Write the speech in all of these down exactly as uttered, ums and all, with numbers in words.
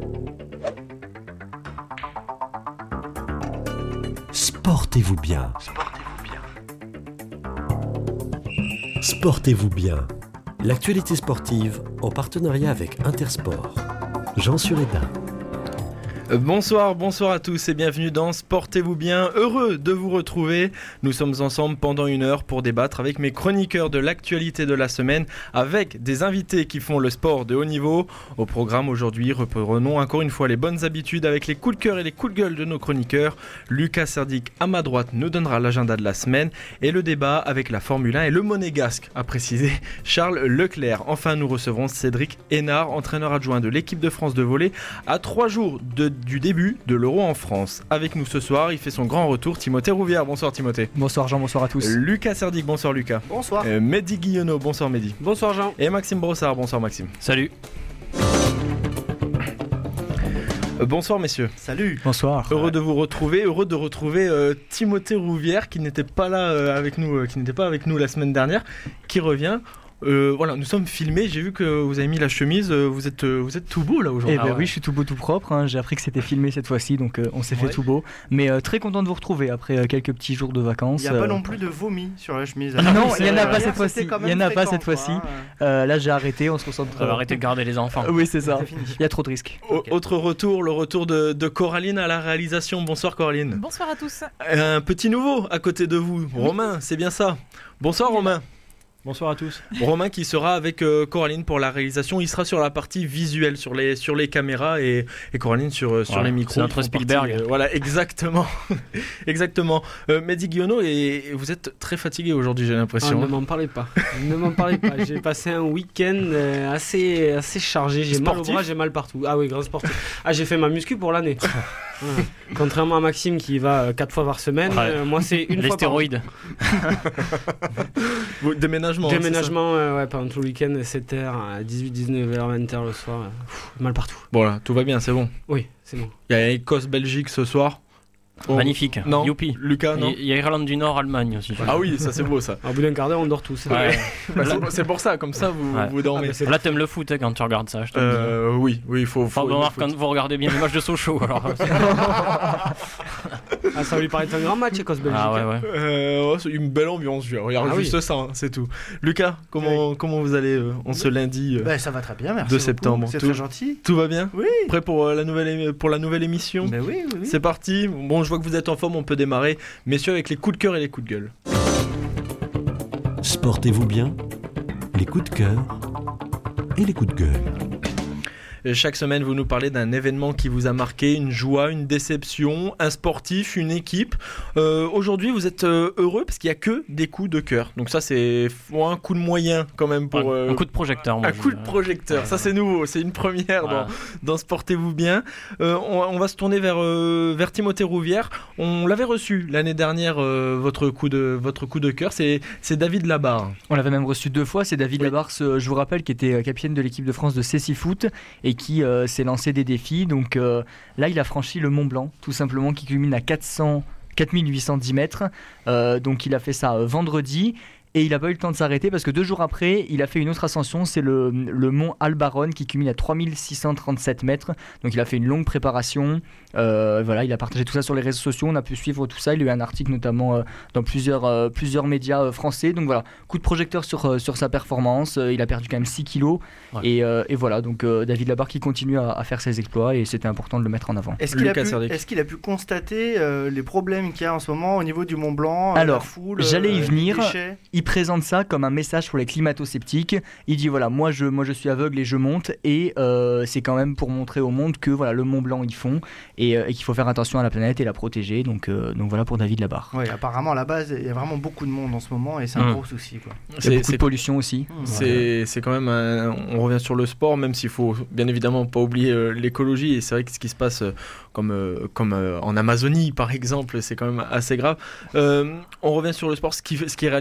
Sportez-vous bien. Sportez-vous bien. Sportez-vous bien. L'actualité sportive en partenariat avec Intersport. Jean Sureda. Bonsoir, bonsoir à tous et bienvenue dans Sportez-vous bien. Heureux de vous retrouver. Nous sommes ensemble pendant une heure pour débattre avec mes chroniqueurs de l'actualité de la semaine, avec des invités qui font le sport de haut niveau. Au programme aujourd'hui, reprenons encore une fois les bonnes habitudes avec les coups de cœur et les coups de gueule de nos chroniqueurs. Lucas Serdic à ma droite nous donnera l'agenda de la semaine et le débat avec la Formule un et le monégasque, a précisé Charles Leclerc. Enfin, nous recevrons Cédric Hénard, entraîneur adjoint de l'équipe de France de volley, à trois jours de du début de l'Euro en France. Avec nous ce soir, il fait son grand retour, Timothée Rouvière. Bonsoir Timothée. Bonsoir Jean, bonsoir à tous. Lucas Serdic, bonsoir Lucas. Bonsoir. Euh, Mehdi Guillonneau, bonsoir Mehdi. Bonsoir Jean. Et Maxime Brossard, bonsoir Maxime. Salut. Euh, bonsoir messieurs. Salut. Bonsoir. Heureux de vous retrouver, heureux de retrouver euh, Timothée Rouvière qui n'était pas là euh, avec nous, euh, qui n'était pas avec nous la semaine dernière, qui revient. Euh, voilà, nous sommes filmés. J'ai vu que vous avez mis la chemise. Euh, vous êtes, euh, vous êtes tout beau là aujourd'hui. Eh ben ah ouais. oui, je suis tout beau, tout propre. Hein. J'ai appris que c'était filmé cette fois-ci, donc euh, on s'est ouais. fait tout beau. Mais euh, très content de vous retrouver après euh, quelques petits jours de vacances. Il n'y a euh... pas non plus de vomi sur la chemise. Non, il n'y en a euh, pas cette fois-ci. Il n'y en a pas cette fois-ci. Euh, là, j'ai arrêté. On se concentre. On va arrêter de garder les enfants. Oui, c'est ça. Il y a trop de risques. O- okay. Autre retour, le retour de, de Coraline à la réalisation. Bonsoir Coraline. Bonsoir à tous. Un petit nouveau à côté de vous, oui. Romain, c'est bien ça. Bonsoir Romain. Bonsoir à tous. Romain qui sera avec euh, Coraline pour la réalisation. Il sera sur la partie visuelle, sur les, sur les caméras et, et Coraline sur, euh, sur voilà, les micros. C'est notre Spielberg. Partie, euh, voilà, exactement. exactement. Euh, Mehdi Guillonneau, et, et vous êtes très fatigué aujourd'hui, j'ai l'impression. Ah, ne m'en parlez pas. ne m'en parlez pas. J'ai passé un week-end euh, assez, assez chargé. J'ai Sportif. mal au bras, j'ai mal partout. Ah oui, grand sportif. Ah, j'ai fait ma muscu pour l'année. Voilà. Contrairement à Maxime qui y va quatre fois par semaine, ouais. euh, moi c'est une les fois stéroïdes. Par Déménagement. Déménagement, euh, ouais, pendant tout le week-end, sept heures, à dix-huit, dix-neuf heures, vingt heures le soir. Euh, pff, mal partout. Voilà, tout va bien, c'est bon. Oui, c'est bon. Il y a Écosse-Belgique ce soir. Oh. Magnifique. Non. Youpi. Lucas, non. Il y a Irlande du Nord, Allemagne aussi. Ah oui, ça c'est beau ça. Au bout d'un quart d'heure, on dort tous. Ouais. bah, c'est, c'est pour ça, comme ça vous, ouais. vous dormez. Ah, bah, là, t'aimes le foot hein, quand tu regardes ça, je te euh, le dis. Oui, oui, il faut. Enfin, faut bon, quand vous regardez bien les matchs de Sochaux, alors. Ah, ça va lui paraître un grand match, Écosse-Belgique. Ah ouais, ouais. Euh, c'est une belle ambiance, je regarde ah, juste oui. ça, hein, c'est tout. Lucas, comment, oui. comment vous allez euh, en ce lundi euh, bah, ça va très bien, merci. de septembre. C'est tout, très gentil. Tout va bien. Oui. Prêt pour, euh, la nouvelle, pour la nouvelle émission. Bah oui, oui, oui. C'est parti. Bon, je vois que vous êtes en forme, on peut démarrer. Messieurs, avec les coups de cœur et les coups de gueule. Sportez-vous bien, les coups de cœur et les coups de gueule. Chaque semaine, vous nous parlez d'un événement qui vous a marqué, une joie, une déception, un sportif, une équipe. Euh, aujourd'hui, vous êtes euh, heureux parce qu'il n'y a que des coups de cœur. Donc ça, c'est un coup de moyen quand même pour... Euh, un coup de projecteur. Moi, un coup de projecteur. Ouais, ça, c'est nouveau. C'est une première voilà. dans, dans Sportez-vous bien. Euh, on, on va se tourner vers, euh, vers Timothée Rouvière. On l'avait reçu l'année dernière, euh, votre, coup de, votre coup de cœur. C'est, c'est David Labarre. On l'avait même reçu deux fois. C'est David oui. Labarre, je vous rappelle, qui était capitaine de l'équipe de France de Cécy Foot et qui euh, s'est lancé des défis. Donc euh, là, il a franchi le Mont Blanc, tout simplement, qui culmine à quatre cents, quatre mille huit cent dix mètres. Euh, donc il a fait ça euh, vendredi. Et il n'a pas eu le temps de s'arrêter parce que deux jours après, il a fait une autre ascension, c'est le, le mont Albaron qui culmine à trois mille six cent trente-sept mètres. Donc il a fait une longue préparation. Euh, voilà, il a partagé tout ça sur les réseaux sociaux, on a pu suivre tout ça. Il y a eu un article notamment euh, dans plusieurs, euh, plusieurs médias euh, français. Donc voilà, coup de projecteur sur, euh, sur sa performance. Euh, il a perdu quand même six kilos. Ouais. Et, euh, et voilà, donc euh, David Labarre qui continue à, à faire ses exploits et c'était important de le mettre en avant. Est-ce qu'il, a pu, est-ce qu'il a pu constater euh, les problèmes qu'il y a en ce moment au niveau du Mont Blanc? Alors, la foule, j'allais y euh, venir. Il présente ça comme un message pour les climato-sceptiques. Il dit voilà, moi je, moi je suis aveugle et je monte et euh, c'est quand même pour montrer au monde que voilà, le Mont Blanc ils font et, euh, et qu'il faut faire attention à la planète et la protéger. Donc, euh, donc voilà pour David Labarre. Oui, apparemment à la base il y a vraiment beaucoup de monde en ce moment et c'est un mmh. gros souci quoi. Il y a beaucoup c'est, de pollution aussi. Mmh. C'est, c'est quand même un, on revient sur le sport, même s'il faut bien évidemment pas oublier euh, l'écologie et c'est vrai que ce qui se passe euh, comme, euh, comme euh, en Amazonie par exemple, c'est quand même assez grave. Euh, on revient sur le sport, ce qui, ce qui est réaliste c'est quand même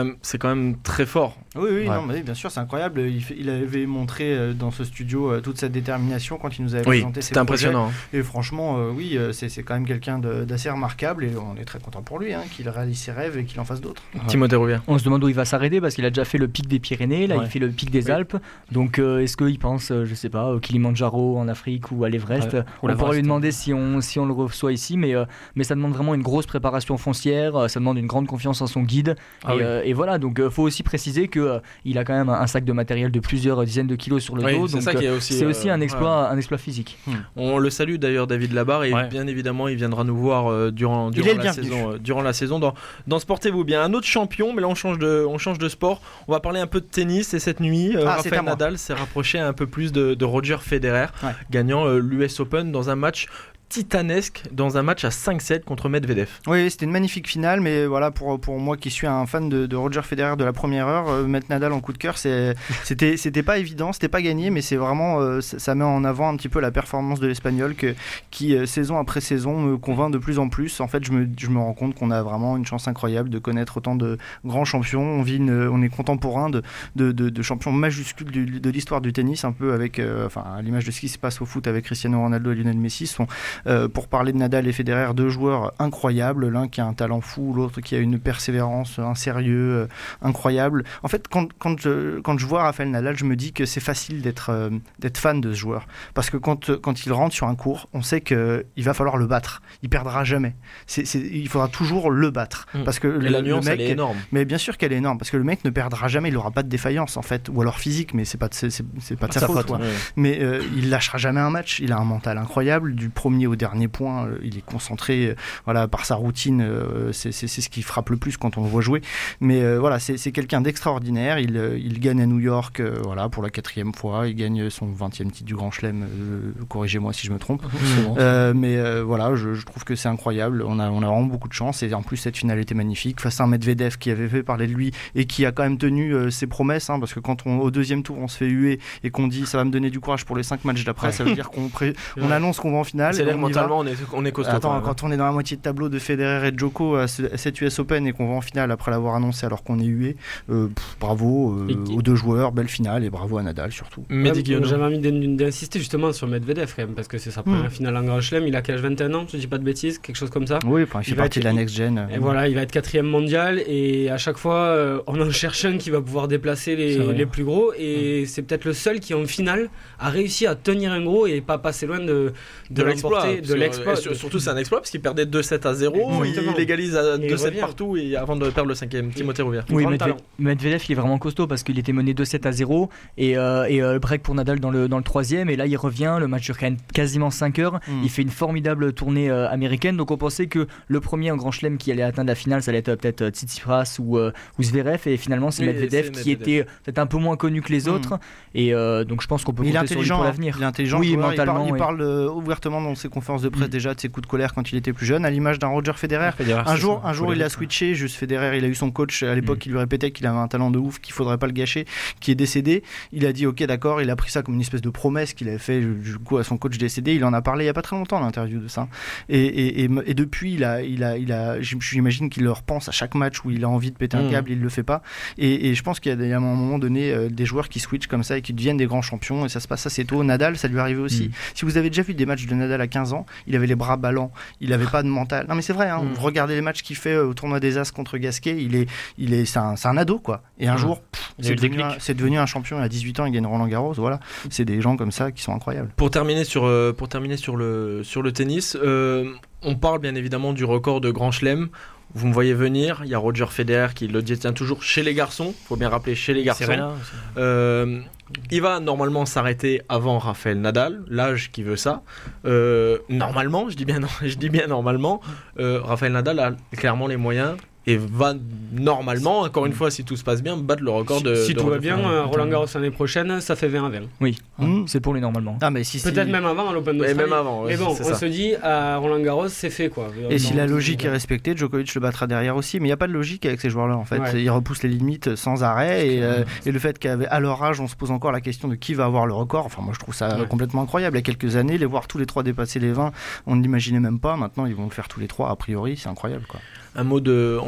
même, c'est quand même très fort. Oui, oui, Ouais. non, mais bien sûr, c'est incroyable. Il, fait- il avait montré euh, dans ce studio euh, toute cette détermination quand il nous avait Oui, présenté ses c'était projets. impressionnant. hein. Et franchement, euh, oui, euh, c'est, c'est quand même quelqu'un de- d'assez remarquable et on est très content pour lui, hein, qu'il réalise ses rêves et qu'il en fasse d'autres. Timothée Rouvière. On se demande où il va s'arrêter parce qu'il a déjà fait le pic des Pyrénées, là Ouais. il fait le pic des Oui. Alpes. Donc euh, est-ce qu'il pense, euh, je sais pas, au Kilimandjaro en Afrique ou à l'Everest? Ouais, ou On l'Everest. pourra lui demander si on, si on le reçoit ici, mais, euh, mais ça demande vraiment une grosse préparation foncière, euh, ça demande une grande confiance en son guide. Ah et, oui. euh, et voilà, donc il faut aussi préciser qu'il il a quand même un sac de matériel de plusieurs dizaines de kilos sur le Oui, dos. c'est donc ça qui est euh, aussi. c'est euh, aussi un exploit, un exploit physique. ouais. On le salue d'ailleurs, David Labarre, et Ouais. bien évidemment, il viendra nous voir euh, durant, Il durant est le la bienvenu. saison. euh, durant la saison dans, dans Sportez-vous bien. Un autre champion, mais là on change de, on change de sport. On va parler un peu de tennis et cette nuit, euh, Ah, c'est à Rafael moi. Nadal s'est rapproché un peu plus de, de Roger Federer, Ouais. gagnant euh, l'U S Open dans un match titanesque, dans un match à cinq sept contre Medvedev. Oui, c'était une magnifique finale, mais voilà, pour, pour moi qui suis un fan de, de Roger Federer de la première heure, euh, mettre Nadal en coup de cœur, c'est, c'était, c'était pas évident, c'était pas gagné, mais c'est vraiment, euh, ça, ça met en avant un petit peu la performance de l'Espagnol que, qui, euh, saison après saison, me convainc de plus en plus. En fait, je me, je me rends compte qu'on a vraiment une chance incroyable de connaître autant de grands champions. On, vit une- on est contemporain de, de, de, de champions majuscules du- de l'histoire du tennis, un peu avec, euh, enfin, à l'image de ce qui se passe au foot avec Cristiano Ronaldo et Lionel Messi. Ce sont Euh, pour parler de Nadal et Federer, deux joueurs incroyables, l'un qui a un talent fou, l'autre qui a une persévérance, un sérieux euh, incroyable. En fait, quand, quand, je, quand je vois Rafael Nadal, je me dis que c'est facile d'être, euh, d'être fan de ce joueur. Parce que quand, quand il rentre sur un court, on sait qu'il va falloir le battre. Il perdra jamais. C'est, c'est, il faudra toujours le battre. Mm. Parce que Et le, la le nuance, mec, elle est énorme. mais bien sûr qu'elle est énorme, parce que le mec ne perdra jamais, il n'aura pas de défaillance en fait, ou alors physique, mais c'est pas de, c'est, c'est, c'est pas de sa, faute. quoi. Ouais. Mais euh, il lâchera jamais un match. Il a un mental incroyable. Du premier au dernier point, euh, il est concentré. euh, voilà, par sa routine, euh, c'est, c'est, c'est ce qui frappe le plus quand on le voit jouer. Mais euh, voilà, c'est, c'est quelqu'un d'extraordinaire. Il, euh, il gagne à New York, euh, voilà, pour la quatrième fois. Il gagne son vingtième titre du Grand Chelem. Euh, corrigez-moi si je me trompe. Euh, mais euh, voilà, je, je trouve que c'est incroyable. On a, on a vraiment beaucoup de chance. Et en plus, cette finale était magnifique face à un Medvedev qui avait fait parler de lui et qui a quand même tenu euh, ses promesses. Hein, parce que quand on, au deuxième tour, on se fait huer et qu'on dit ça va me donner du courage pour les cinq matchs d'après, ça veut dire qu'on pré- on annonce qu'on va en finale. C'est-à-dire et que on y va. mentalement, on est, on est costaud. Attends, quand même. quand on est dans la moitié de tableau de Federer et de Djoko à ce- à cette U S Open et qu'on va en finale après l'avoir annoncé alors qu'on est hué, euh, pff, bravo euh, Et qui- aux deux joueurs, belle finale et bravo à Nadal surtout. Mehdi Ouais, Guillaume. J'avais envie d'in- d'insister justement sur Medvedev quand même, parce que c'est sa première Mm. finale en Grand Chelem. Il a quel âge, vingt et un ans, je dis pas de bêtises, quelque chose comme ça. Oui, enfin, il fait Il va partie être- de la next gen. Et voilà, il va être quatrième mondial et à chaque fois, euh, on en cherche un qui va pouvoir déplacer les, C'est vrai. les plus gros et c'est peut-être le seul qui en finale a réussi à tenir un gros et pas passer loin de, de, l'exploit. l'emporter, parce de que- l'exploit. et sur- Surtout, c'est un exploit parce qu'il perdait deux sept à zéro. Exactement. Il égalise à Et il deux sept revient. partout et avant de perdre le cinquième. Timothée Rouvière. Oui, grand Medve- talent. Medvedev, il est vraiment costaud parce qu'il était mené deux sept à zéro et, euh, et euh, break pour Nadal dans le, dans le troisième. Et là, il revient. Le match dure quand même quasiment cinq heures. Mm. Il fait une formidable tournée euh, américaine. Donc, on pensait que le premier en Grand Chelem qui allait atteindre la finale, ça allait être euh, peut-être euh, Tsitsipas ou, euh, ou Zverev. Et finalement, c'est Oui, Medvedev c'est qui Medvedev. était peut-être un peu moins connu que les autres. Et euh, donc, je pense qu'on peut Il est compter sur lui intelligent, pour hein. l'avenir. il est intelligent. Oui, le joueur. mentalement, il parle, il oui. parle, euh, ouvertement dans ses conférences de presse Mm. déjà de ses coups de colère quand il était plus jeune, à l'image d'un Roger Federer. Federer, Un c'est jour, ça, un jour, faut il les a mettre. switché. Juste Federer, il a eu son coach à l'époque Mm. qui lui répétait qu'il avait un talent de ouf, qu'il faudrait pas le gâcher, qui est décédé. Il a dit ok, d'accord. Il a pris ça comme une espèce de promesse qu'il avait fait du coup à son coach décédé. Il en a parlé il y a pas très longtemps en interview de ça. Et, et, et, et depuis, il a, il a, il a, j'imagine qu'il le repense à chaque match où il a envie de péter un Mm. câble, il le fait pas. Et, et je pense qu'il y a il y a à un moment donné euh, des joueurs qui switchent comme ça et qui deviennent des grands champions. Et ça se passe assez tôt. Nadal, ça lui est arrivé aussi. Mm. Si vous avez déjà vu des matchs de Nadal à quinze ans, il avait les bras ballants, il avait pas de mental. Non mais c'est vrai, hein, Mm. vous regardez les matchs qu'il fait euh, au tournoi des As contre Gasquet, il est, il est, c'est un, c'est un ado quoi. Et un Mm. jour, pff, Il a c'est eu le devenu, un, déclic. c'est devenu un champion à dix-huit ans, il gagne Roland Garros. Voilà, c'est des gens comme ça qui sont incroyables. Pour terminer sur, euh, pour terminer sur, le, sur le tennis, euh, on parle bien évidemment du record de Grand Chelem. Vous me voyez venir, il y a Roger Federer qui le détient toujours chez les garçons, il faut bien rappeler chez les garçons. Serena aussi. Euh, il va normalement s'arrêter avant Rafael Nadal, l'âge qui veut ça. Euh, normalement, je dis bien, je dis bien normalement, euh, Rafael Nadal a clairement les moyens et va normalement, encore une fois, si tout se passe bien, battre le record de. si si de tout va Roger bien, Federer. euh, Roland Garros l'année prochaine, ça fait vingt à vingt. Oui, Mm. c'est pour lui normalement. Ah mais si, si- Peut-être même avant à l'Open Et d'Australie. même avant, ouais, Mais bon, c'est on ça. se dit à Roland Garros, c'est fait quoi. Et si Non, la c'est- logique est respectée, Djokovic le battra derrière aussi. Mais il n'y a pas de logique avec ces joueurs-là en fait. Ouais. Ils repoussent les limites sans arrêt. Et, euh, et le fait qu'à à leur âge, on se pose encore la question de qui va avoir le record. Enfin, moi je trouve ça Ouais. complètement incroyable. Il y a quelques années, les voir tous les trois dépasser les vingt, on ne l'imaginait même pas. Maintenant, ils vont le faire tous les trois. A priori, c'est incroyable quoi. Un mot de, on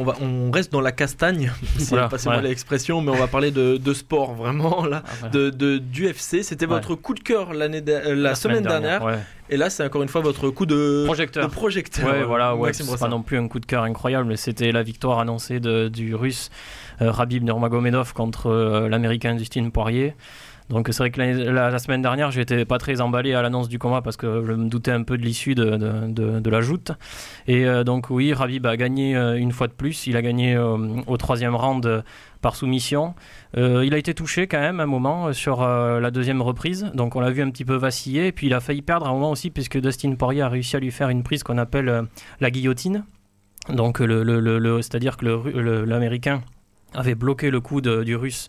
on, va, on reste dans la castagne, si Voilà, passez-moi ouais. l'expression, mais on va parler de, de sport vraiment là, Ah, voilà. de, de, d'U F C. C'était Ouais. votre coup de cœur l'année de- euh, la, semaine, dernière, ouais. et là c'est encore une fois votre coup de Projecteur. de projecteur. Ouais, euh, voilà, ouais, Maxime c'est pas Brossard. non plus un coup de cœur incroyable, mais c'était la victoire annoncée de, du russe euh, Khabib Nurmagomedov contre euh, l'américain Dustin Poirier. Donc c'est vrai que la, la, la semaine dernière, j'étais pas très emballé à l'annonce du combat parce que je me doutais un peu de l'issue de, de, de, de la joute. Et euh, donc oui, Khabib a gagné euh, une fois de plus. Il a gagné euh, au troisième round euh, par soumission. Euh, il a été touché quand même un moment euh, sur euh, la deuxième reprise. Donc on l'a vu un petit peu vaciller. Et puis il a failli perdre à un moment aussi puisque Dustin Poirier a réussi à lui faire une prise qu'on appelle euh, la guillotine. Donc le, le, le, le, c'est-à-dire que le, le, l'Américain avait bloqué le coup de, du Russe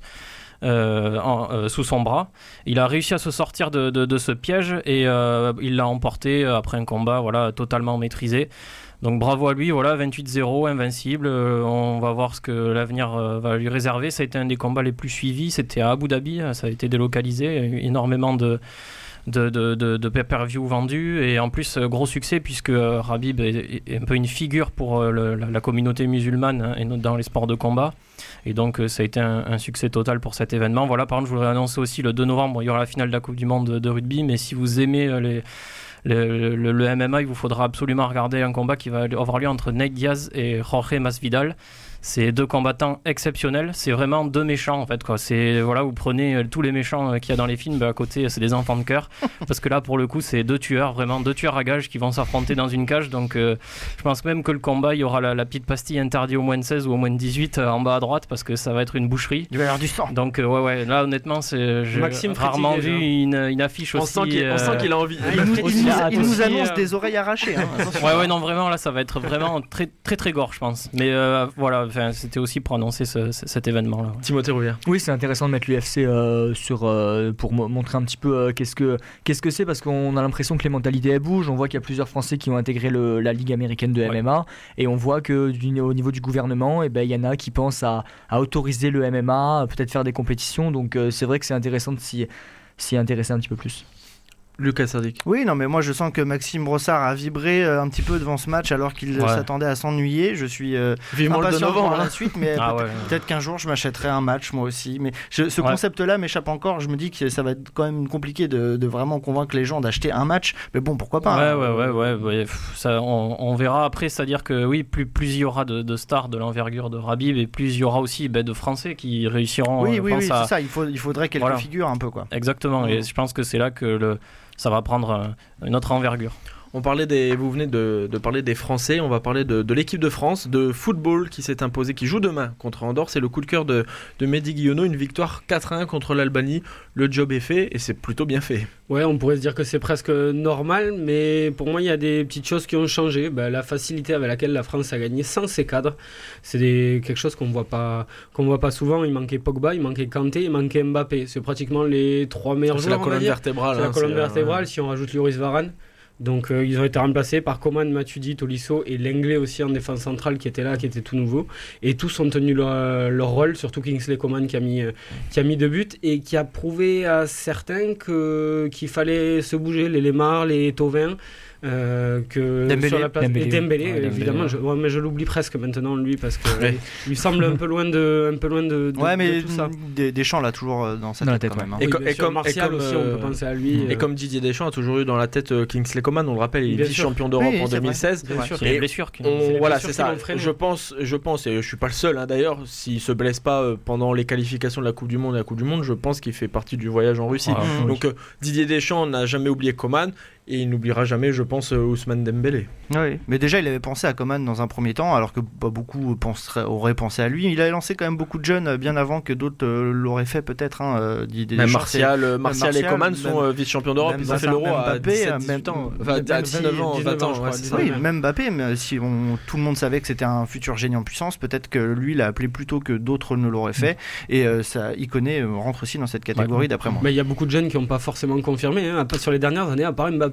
Euh, en, euh, sous son bras. Il a réussi à se sortir de, de, de ce piège et euh, il l'a emporté après un combat voilà, totalement maîtrisé. Donc bravo à lui, voilà, vingt-huit zéro, invincible. Euh, on va voir ce que l'avenir euh, va lui réserver. Ça a été un des combats les plus suivis. C'était à Abu Dhabi, ça a été délocalisé. Énormément de, de, de, de, de pay-per-view vendus. Et en plus, euh, gros succès puisque euh, Khabib est, est un peu une figure pour euh, le, la, la communauté musulmane hein, et dans les sports de combat. Et donc euh, ça a été un, un succès total pour cet événement. Voilà, par contre, je voudrais annoncer aussi le deux novembre, il y aura la finale de la Coupe du Monde de, de rugby. Mais si vous aimez euh, les, le, le, le M M A, il vous faudra absolument regarder un combat qui va avoir lieu entre Nate Diaz et Jorge Masvidal. C'est deux combattants exceptionnels. C'est vraiment deux méchants en fait, quoi. C'est, voilà, vous prenez euh, tous les méchants euh, qu'il y a dans les films, bah, à côté c'est des enfants de cœur. Parce que là pour le coup c'est deux tueurs, vraiment deux tueurs à gages qui vont s'affronter dans une cage. Donc euh, je pense même que le combat, il y aura la, la petite pastille interdite au moins de seize ou au moins de dix-huit euh, en bas à droite parce que ça va être une boucherie. Il va y avoir du sang. Donc euh, ouais ouais, là honnêtement c'est, j'ai Maxime rarement fatigué, vu déjà. une, une affiche On aussi. sent qu'il, on sent euh, qu'il a envie. Il nous, il aussi, nous- ah, il nous aussi, annonce euh, des oreilles arrachées. hein. Attention. Ouais ouais non vraiment là ça va être vraiment très très très gore je pense. Mais euh, voilà, enfin, c'était aussi pour annoncer ce, ce, cet événement là. Ouais. Timothée Rouvière. Oui, c'est intéressant de mettre l'U F C euh, sur, euh, pour mo- montrer un petit peu euh, qu'est-ce que qu'est-ce que c'est, parce qu'on a l'impression que les mentalités elles bougent. On voit qu'il y a plusieurs Français qui ont intégré le, la Ligue américaine de M M A, et on voit que du, au niveau du gouvernement, eh ben, il y en a qui pensent à, à autoriser le M M A, à peut-être faire des compétitions. Donc euh, c'est vrai que c'est intéressant de s'y, s'y intéresser un petit peu plus. Lucas Sardic. Oui, non, mais moi je sens que Maxime Brossard a vibré euh, un petit peu devant ce match alors qu'il Ouais. s'attendait à s'ennuyer. Je suis euh, Vivement le deux impatient novembre. pour la hein. suite, mais Ah peut-être, ouais. peut-être qu'un jour je m'achèterai un match moi aussi. Mais je- ce Ouais. concept-là m'échappe encore. Je me dis que ça va être quand même compliqué de, de vraiment convaincre les gens d'acheter un match. Mais bon, pourquoi pas Ouais, hein. ouais, ouais, ouais, ouais, pff, ça, on, on verra après, c'est-à-dire que oui, plus, plus il y aura de, de stars de l'envergure de Khabib, et plus il y aura aussi ben, de Français qui réussiront. Oui, je oui, pense, oui, à- c'est ça. Il, faut, il faudrait quelques Voilà. figures un peu, quoi. Exactement, et je pense que c'est là que le, ça va prendre euh, une autre envergure. On parlait des, vous venez de, de parler des Français, on va parler de, de l'équipe de France de football qui s'est imposée, qui joue demain contre Andorre. C'est le coup de cœur de, de Mehdi Guillonneau, une victoire quatre à un contre l'Albanie. Le job est fait et c'est plutôt bien fait. Ouais, on pourrait se dire que c'est presque normal, mais pour moi, il y a des petites choses qui ont changé. Ben, la facilité avec laquelle la France a gagné sans ses cadres, c'est des, quelque chose qu'on voit pas, qu'on voit pas souvent. Il manquait Pogba, il manquait Kanté, il manquait Mbappé. C'est pratiquement les trois meilleurs C'est la joueurs. on va colonne dire. vertébrale. C'est la hein, colonne c'est, vertébrale, euh, si on rajoute Lloris Varane. Donc euh, ils ont été remplacés par Coman, Matuidi, Tolisso et Lenglet aussi en défense centrale qui était là, qui était tout nouveau. Et tous ont tenu leur, leur rôle, surtout Kingsley Coman qui a mis, euh, qui a mis deux buts et qui a prouvé à certains que, qu'il fallait se bouger, les Lemar, les Thauvin. Euh, que Dembélé. sur la place Dembélé. et Dembélé, Ouais, Dembélé, évidemment ouais. je, ouais, mais je l'oublie presque maintenant lui parce que Ouais. il lui semble un peu loin de un peu loin de, de, Ouais, de mais tout ça. des, Deschamps là toujours euh, dans sa Dans la tête, tête, quand même. hein. Et Oui, co- bien et sûr, comme- Martial et comme, aussi on euh, peut penser à lui. Et euh, comme Didier Deschamps a toujours eu dans la tête euh, Kingsley Coman, on le rappelle, il est Bien sûr. vice-champion d'Europe Oui, en c'est deux mille seize. bien sûr. C'est les blessures qui. On- C'est les voilà, blessures c'est qui ça. l'ont freiné. Je pense, je pense, et je suis pas le seul hein, d'ailleurs, s'il se blesse pas euh, pendant les qualifications de la Coupe du Monde et la Coupe du Monde, je pense qu'il fait partie du voyage en Russie. Ah, oui. Donc euh, Didier Deschamps n'a jamais oublié Coman et il n'oubliera jamais, je pense, euh, Ousmane Dembélé. Oui, mais déjà il avait pensé à Coman dans un premier temps, alors que pas beaucoup penseraient- auraient pensé à lui. Il avait lancé quand même beaucoup de jeunes euh, bien avant que d'autres euh, l'auraient fait peut-être. Hein, euh, Didier Même Deschamps, Martial, euh, Martial et Martial, Coman même- sont euh, vice-champions d'Europe, même ils ont fait Mbappé, l'Euro à Mbappé, dix-sept, même- dix-huit ans, même- enfin, à même- dix-neuf ans, dix-neuf vingt ans, ans, je ouais, crois, c'est dix-neuf ça. Oui, Ouais. même Mbappé, mais si on- tout le monde savait que c'était un futur génie en puissance, peut-être que lui l'a appelé plus tôt que d'autres ne l'auraient fait. Et euh, ça, Iconé euh, rentre aussi dans cette catégorie, Ouais. d'après moi. Mais il y a beaucoup de jeunes qui n'ont pas forcément confirmé. Hein. Après, sur les dernières années, à part Mbappé,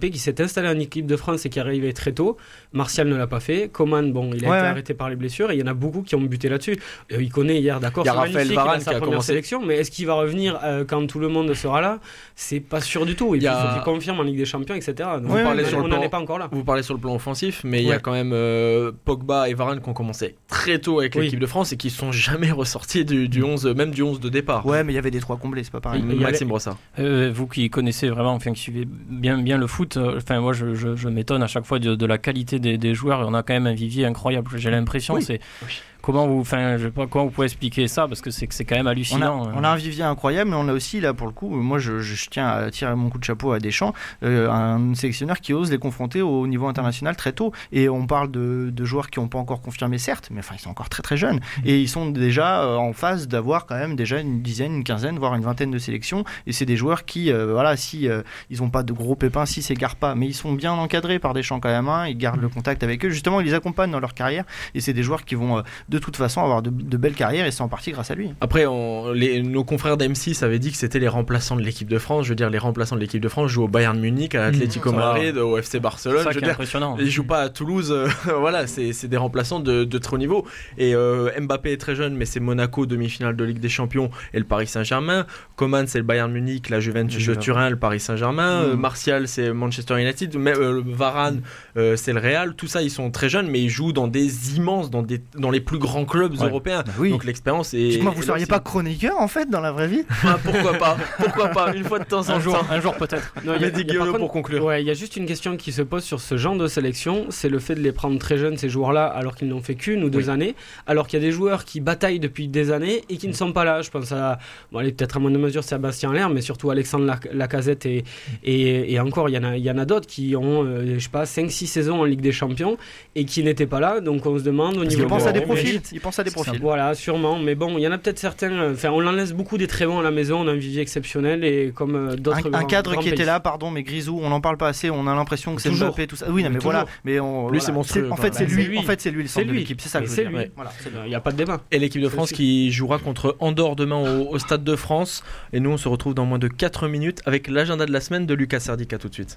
Mbappé qui s'est installé en équipe de France et qui est arrivé très tôt. Martial ne l'a pas fait. Coman, bon, il a Ouais, été ouais. arrêté par les blessures et il y en a beaucoup qui ont buté là-dessus. Euh, il connaît hier, d'accord, Il y a c'est Raphaël magnifique, Varane il a sa qui a première commencé. sélection, mais est-ce qu'il va revenir euh, quand tout le monde sera là? C'est pas sûr du tout. Et Il y puis, a- il faut qu'il confirme en Ligue des Champions, et cetera. Donc, Vous on parlez on sur le n'en plan- est pas encore là. Vous parlez sur le plan offensif, mais il y a Ouais. quand même euh, Pogba et Varane qui ont commencé très tôt avec Oui. l'équipe de France et qui sont jamais ressortis du, du onze, même du onze de départ. Ouais, mais il y avait des trois comblés, c'est pas pareil. Il y a Maxime Brossard. Euh, vous qui connaissez vraiment, enfin qui suivez bien, bien le foot, euh, enfin moi je, je, je m'étonne à chaque fois de, de la qualité des, des joueurs. On a quand même un vivier incroyable. J'ai l'impression, Oui. c'est comment vous, enfin je sais pas comment vous pouvez expliquer ça parce que c'est que c'est quand même On a, hallucinant. on a un vivier incroyable, mais on a aussi, là, pour le coup, moi, je, je, je tiens à tirer mon coup de chapeau à Deschamps, euh, un sélectionneur qui ose les confronter au niveau international très tôt. Et on parle de, de joueurs qui n'ont pas encore confirmé, certes, mais enfin, ils sont encore très très jeunes. Et ils sont déjà euh, en phase d'avoir quand même déjà une dizaine, une quinzaine, voire une vingtaine de sélections. Et c'est des joueurs qui, euh, voilà, si euh, ils n'ont pas de gros pépins, si s'égarent pas, mais ils sont bien encadrés par Deschamps quand même. Hein, ils gardent le contact avec eux. Justement, ils les accompagnent dans leur carrière. Et c'est des joueurs qui vont euh, de toute façon avoir de, de belles carrières. Et c'est en partie grâce à lui. Après, on- les- nos confrères d'M six avaient dit que c'était les remplaçants de l'équipe de France. Je veux dire, les remplaçants de l'équipe de France jouent au Bayern Munich, à l'Atlético Mmh, ça va. Madrid, au F C C'est Barcelone. ça Je qui veux est dire, impressionnant. ils jouent pas à Toulouse. euh, voilà, c'est c'est des remplaçants de, de très haut niveau. Et euh, Mbappé est très jeune, mais c'est Monaco, demi-finale de Ligue des Champions, et le Paris Saint-Germain. Coman, c'est le Bayern Munich, la Juventus de Turin, le Paris Saint-Germain. Euh, Mmh. Martial, c'est Manchester United. Mais, euh, Varane, euh, c'est le Real. Tout ça, ils sont très jeunes, mais ils jouent dans des immenses, dans, des, dans les plus grands clubs Ouais. européens. Bah oui. Donc l'expérience est. Dites-moi, est vous là seriez aussi. pas chroniqueur en fait dans la vraie vie? Ah, pourquoi pas Pourquoi pas Une fois de temps en Un jour, temps. un jour peut-être. Non, il y a- Mehdi il y a par Guillaume contre- pour conclure. Ouais, il y a juste une question qui se pose sur ce genre de sélection, c'est le fait de les prendre très jeunes, ces joueurs-là, alors qu'ils n'ont fait qu'une ou deux Oui. années, alors qu'il y a des joueurs qui bataillent depuis des années et qui ne sont pas là. Je pense à, bon, allez, peut-être à moindre mesure Sébastien Haller, mais surtout Alexandre Lac- Lacazette et, et, et encore, il y en a, il y en a d'autres qui ont, euh, je sais pas, cinq six saisons en Ligue des Champions et qui n'étaient pas là, donc on se demande au Parce niveau qu'il pense à des de- profils. Il pense à des C'est ça. profils. Voilà, sûrement, mais bon, il y en a peut-être certains, euh, enfin, on en laisse beaucoup des très bons à la maison, on a un vivier exceptionnel et comme euh, d'autres Un, un grands- cadre grands qui était pays. là, pardon, mais Grisou, on n'en parle pas assez. On a l'impression que c'est Toujours. Mbappé, tout ça. Oui, non, mais Toujours. voilà. Mais on, Lui, voilà. c'est monstrueux, En quoi. fait, c'est Bah, lui. c'est lui. En fait, c'est lui le C'est centre de lui. l'équipe. C'est ça que Mais je c'est veux dire. lui. Ouais. Voilà, c'est lui. Il n'y a pas de débat. Et l'équipe de C'est France sûr. qui jouera contre Andorre demain au, au Stade de France. Et nous, on se retrouve dans moins de quatre minutes avec l'agenda de la semaine de Lucas Serdica tout de suite.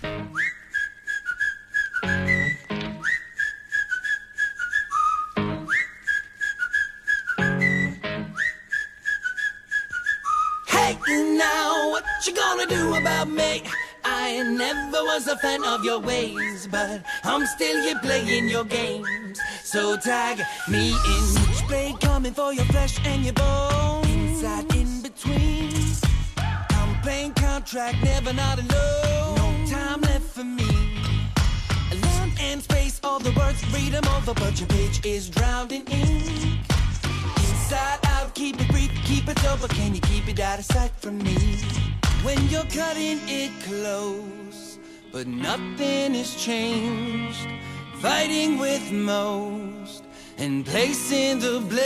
Hey, now what you gonna do about me? I never was a fan of your ways, but I'm still here playing your games. So tag me in. Switchblade coming for your flesh and your bones. Inside, in between. I'm playing contract, never not alone. No time left for me. Land and space, all the words, read them over, but your page is drowned in ink. Inside out, keep it brief, keep it over. Can you keep it out of sight from me? When you're cutting it close, but nothing has changed. Fighting with most and placing the blame.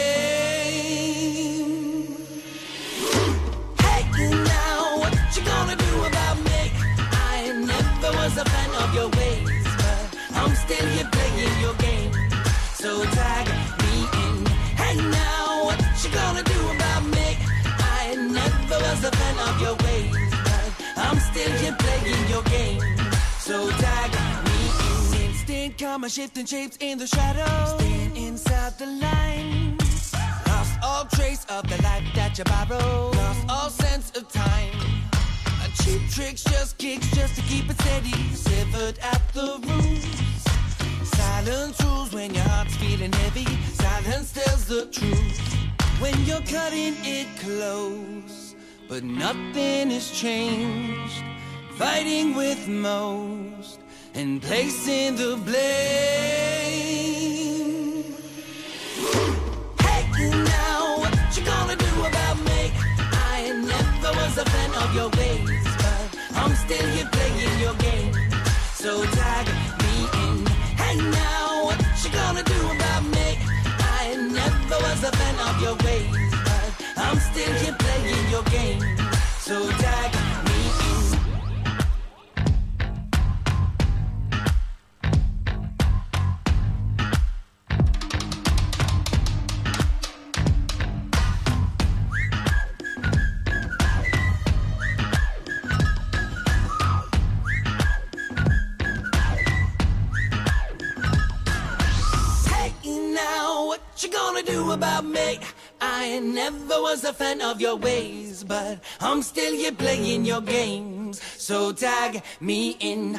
Hey, now what you gonna do about me? I never was a fan of your ways, but I'm still here playing your game. So tag me in. Hey, now what you gonna do about me? I never was a fan of your ways, but I'm still here playing your game. So tag me in. Instant karma shifting shapes in the shadows. Staying inside the lines. Lost all trace of the life that you borrowed. Lost all sense of time. A cheap tricks, just kicks, just to keep it steady. Severed at the roots. Silence rules when your heart's feeling heavy. Silence tells the truth when you're cutting it close, but nothing has changed. Fighting with most and placing the blame. Hey, now what you gonna do about me? I never was a fan of your ways, but I'm still here playing your game. So tag me in. Hey, now what you gonna do about me? I never was a fan of your ways, but I'm still here playing your game. So tag me in. about me? I never was a fan of your ways, but I'm still here playing your games. So tag me in.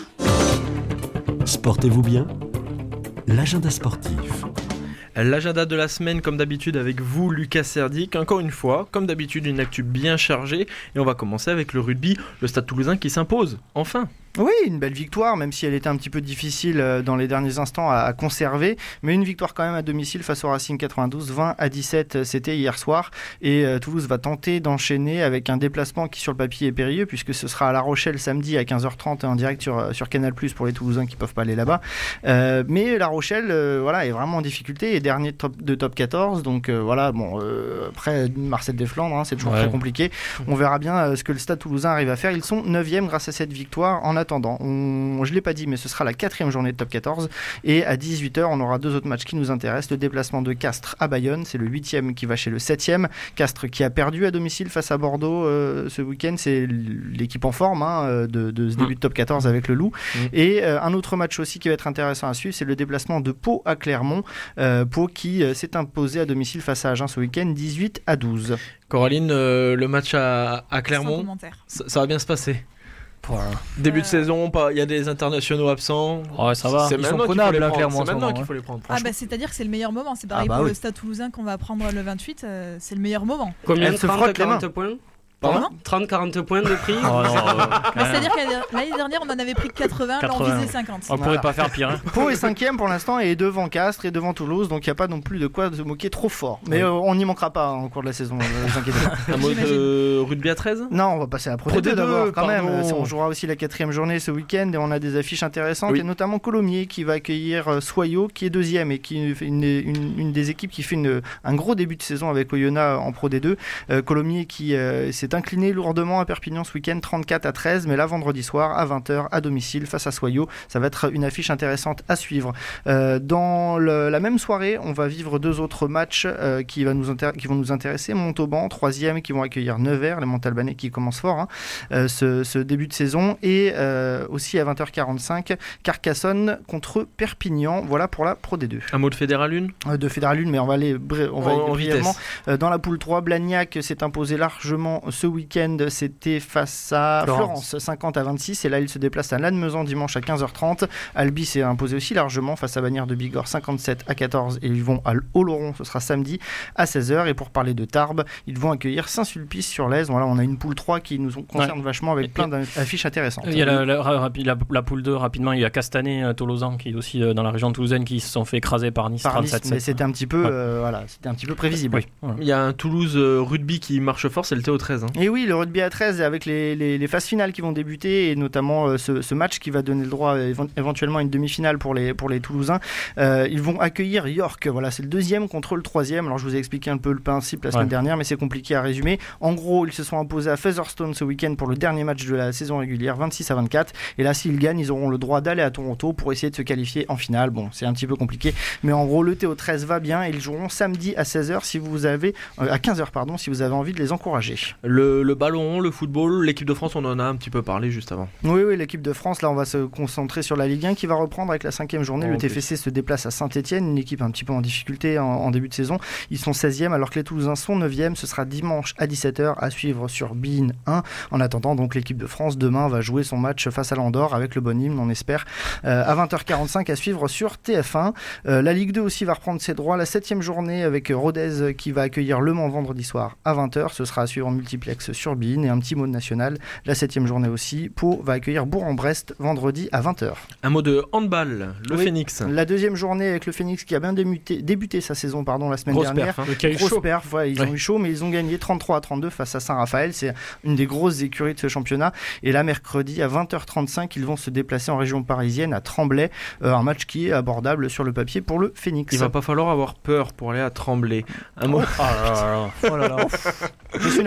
Sportez-vous bien? L'agenda sportif. L'agenda de la semaine, comme d'habitude, avec vous, Lucas Serdic. Encore une fois, comme d'habitude, une actu bien chargée. Et on va commencer avec le rugby, le Stade Toulousain qui s'impose, enfin. Oui, une belle victoire, même si elle était un petit peu difficile dans les derniers instants à, à conserver, mais une victoire quand même à domicile face au Racing quatre-vingt-douze, vingt à dix-sept, c'était hier soir, et euh, Toulouse va tenter d'enchaîner avec un déplacement qui sur le papier est périlleux, puisque ce sera à La Rochelle samedi à quinze heures trente en direct sur, sur Canal plus, pour les Toulousains qui ne peuvent pas aller là-bas, euh, mais La Rochelle euh, voilà, est vraiment en difficulté, et dernier de top, de top quatorze, donc euh, voilà, bon, euh, après Marcel des Flandres, hein, c'est toujours ouais. très compliqué, on verra bien euh, ce que le Stade Toulousain arrive à faire. Ils sont neuvième grâce à cette victoire. En attendant, on, je ne l'ai pas dit, mais ce sera la quatrième journée de top quatorze. Et à dix-huit heures, on aura deux autres matchs qui nous intéressent. Le déplacement de Castres à Bayonne, c'est le huitième qui va chez le septième. Castres qui a perdu à domicile face à Bordeaux euh, ce week-end. C'est l'équipe en forme hein, de, de ce début de top quatorze avec le Loup. Mmh. Et euh, un autre match aussi qui va être intéressant à suivre, c'est le déplacement de Pau à Clermont. Euh, Pau qui euh, s'est imposé à domicile face à Agen ce week-end, dix-huit à douze. Coraline, euh, le match à, à Clermont, ça, ça va bien se passer. Voilà. Début euh... de saison, il y a des internationaux absents. Ouais, ça va. C'est Ils maintenant sont prenables, qu'il faut les là, prendre. C'est maintenant ouais. qu'il faut les prendre. Ah bah c'est-à-dire que c'est le meilleur moment. C'est pareil ah bah pour oui. le Stade Toulousain qu'on va prendre le vingt-huit. Euh, c'est le meilleur moment. Combien Elle de se trente frotte les mains. quarante points Pardon trente à quarante points de prix. Oh, non, euh, bah, c'est-à-dire que l'année dernière on en avait pris quatre-vingts, là on quatre-vingts. visait cinquante. On Voilà. pourrait pas faire pire. Hein. Pau est cinquième pour l'instant et est devant Castres et devant Toulouse, donc il n'y a pas non plus de quoi se moquer trop fort. Mais oui. euh, on n'y manquera pas en cours de la saison, ne vous inquiétez pas. Un mot de rugby à treize? Non, on va passer à la Pro, Pro D deux d'abord quand pardon. même. On jouera aussi la quatrième journée ce week-end et on a des affiches intéressantes, oui. et notamment Colomiers qui va accueillir euh, Soyaux qui est deuxième et qui fait une, une, une des équipes qui fait une, un gros début de saison avec Oyonnax en Pro D deux. Euh, Colomiers qui euh, s'est incliné lourdement à Perpignan ce week-end, trente-quatre à treize, mais là vendredi soir à vingt heures à domicile face à Soyaux. Ça va être une affiche intéressante à suivre. Euh, dans le, la même soirée, on va vivre deux autres matchs euh, qui, va nous intér- qui vont nous intéresser. Montauban, troisième, qui vont accueillir Nevers, les Montalbanais qui commencent fort hein, euh, ce, ce début de saison. Et euh, aussi à vingt heures quarante-cinq, Carcassonne contre Perpignan. Voilà pour la Pro D deux. Un mot de Fédéral un euh, De Fédéral un, mais on va aller, on va en, aller en brièvement. Euh, dans la poule trois, Blagnac s'est imposé largement ce week-end. C'était face à Florence. Florence, cinquante à vingt-six, et là il se déplace à Lannemezan dimanche à quinze heures trente. Albi s'est imposé aussi largement face à Bagnères de Bigorre, cinquante-sept à quatorze, et ils vont à Oloron, ce sera samedi à seize heures. Et pour parler de Tarbes, ils vont accueillir Saint-Sulpice-sur-Lèze. Voilà, on a une poule trois qui nous concerne ouais. vachement avec plein d'affiches intéressantes. Il y a la, la, la, la poule deux rapidement, il y a Castanet, Tolosan qui est aussi dans la région toulousaine qui se sont fait écraser par Nice, par trente-sept Nice, mais c'était un petit peu, ouais. euh, voilà, c'était un petit peu prévisible. Oui. Voilà. Il y a un Toulouse euh, rugby qui marche fort, c'est le T O treize. Hein. Et oui, le rugby à treize avec les, les, les phases finales qui vont débuter, et notamment euh, ce, ce match qui va donner le droit euh, éventuellement à une demi-finale pour les, pour les Toulousains. Euh, ils vont accueillir York. Voilà, c'est le deuxième contre le troisième. Alors je vous ai expliqué un peu le principe la semaine ouais. dernière, mais c'est compliqué à résumer. En gros, ils se sont imposés à Featherstone ce week-end pour le dernier match de la saison régulière, vingt-six à vingt-quatre. Et là, s'ils gagnent, ils auront le droit d'aller à Toronto pour essayer de se qualifier en finale. Bon, c'est un petit peu compliqué, mais en gros, le T O treize va bien et ils joueront samedi à seize heures si vous avez euh, à quinze heures pardon, si vous avez envie de les encourager. Le, le ballon, le football, l'équipe de France, on en a un petit peu parlé juste avant. Oui, oui, l'équipe de France, là, on va se concentrer sur la Ligue un qui va reprendre avec la cinquième journée. Oh, le T F C se déplace à Saint-Etienne, une équipe un petit peu en difficulté en, en début de saison. Ils sont seizième alors que les Toulousains sont neuvième. Ce sera dimanche à dix-sept heures à suivre sur beIN un. En attendant, donc, l'équipe de France demain va jouer son match face à l'Andorre avec le bon hymne, on espère, euh, à vingt heures quarante-cinq à suivre sur T F un. Euh, la Ligue deux aussi va reprendre ses droits. La septième journée avec Rodez qui va accueillir Le Mans vendredi soir à vingt heures. Ce sera à suivre en multiplex sur beIN. Et un petit mot de national, la septième journée aussi. Pau va accueillir Bourg-en-Brest vendredi à vingt heures. Un mot de handball, le oui, Phoenix. La deuxième journée avec le Phoenix qui a bien débuté, débuté sa saison pardon, la semaine grosse dernière. Perf, hein. Grosse perf, ouais, ils ouais. ont eu chaud, mais ils ont gagné trente-trois à trente-deux face à Saint-Raphaël. C'est une des grosses écuries de ce championnat. Et là, mercredi à vingt heures trente-cinq, ils vont se déplacer en région parisienne à Tremblay. Euh, un match qui est abordable sur le papier pour le Phoenix. Il va pas falloir avoir peur pour aller à Tremblay. Un mot. Oh, oh là là. Oh là là. Je suis navré pour ça.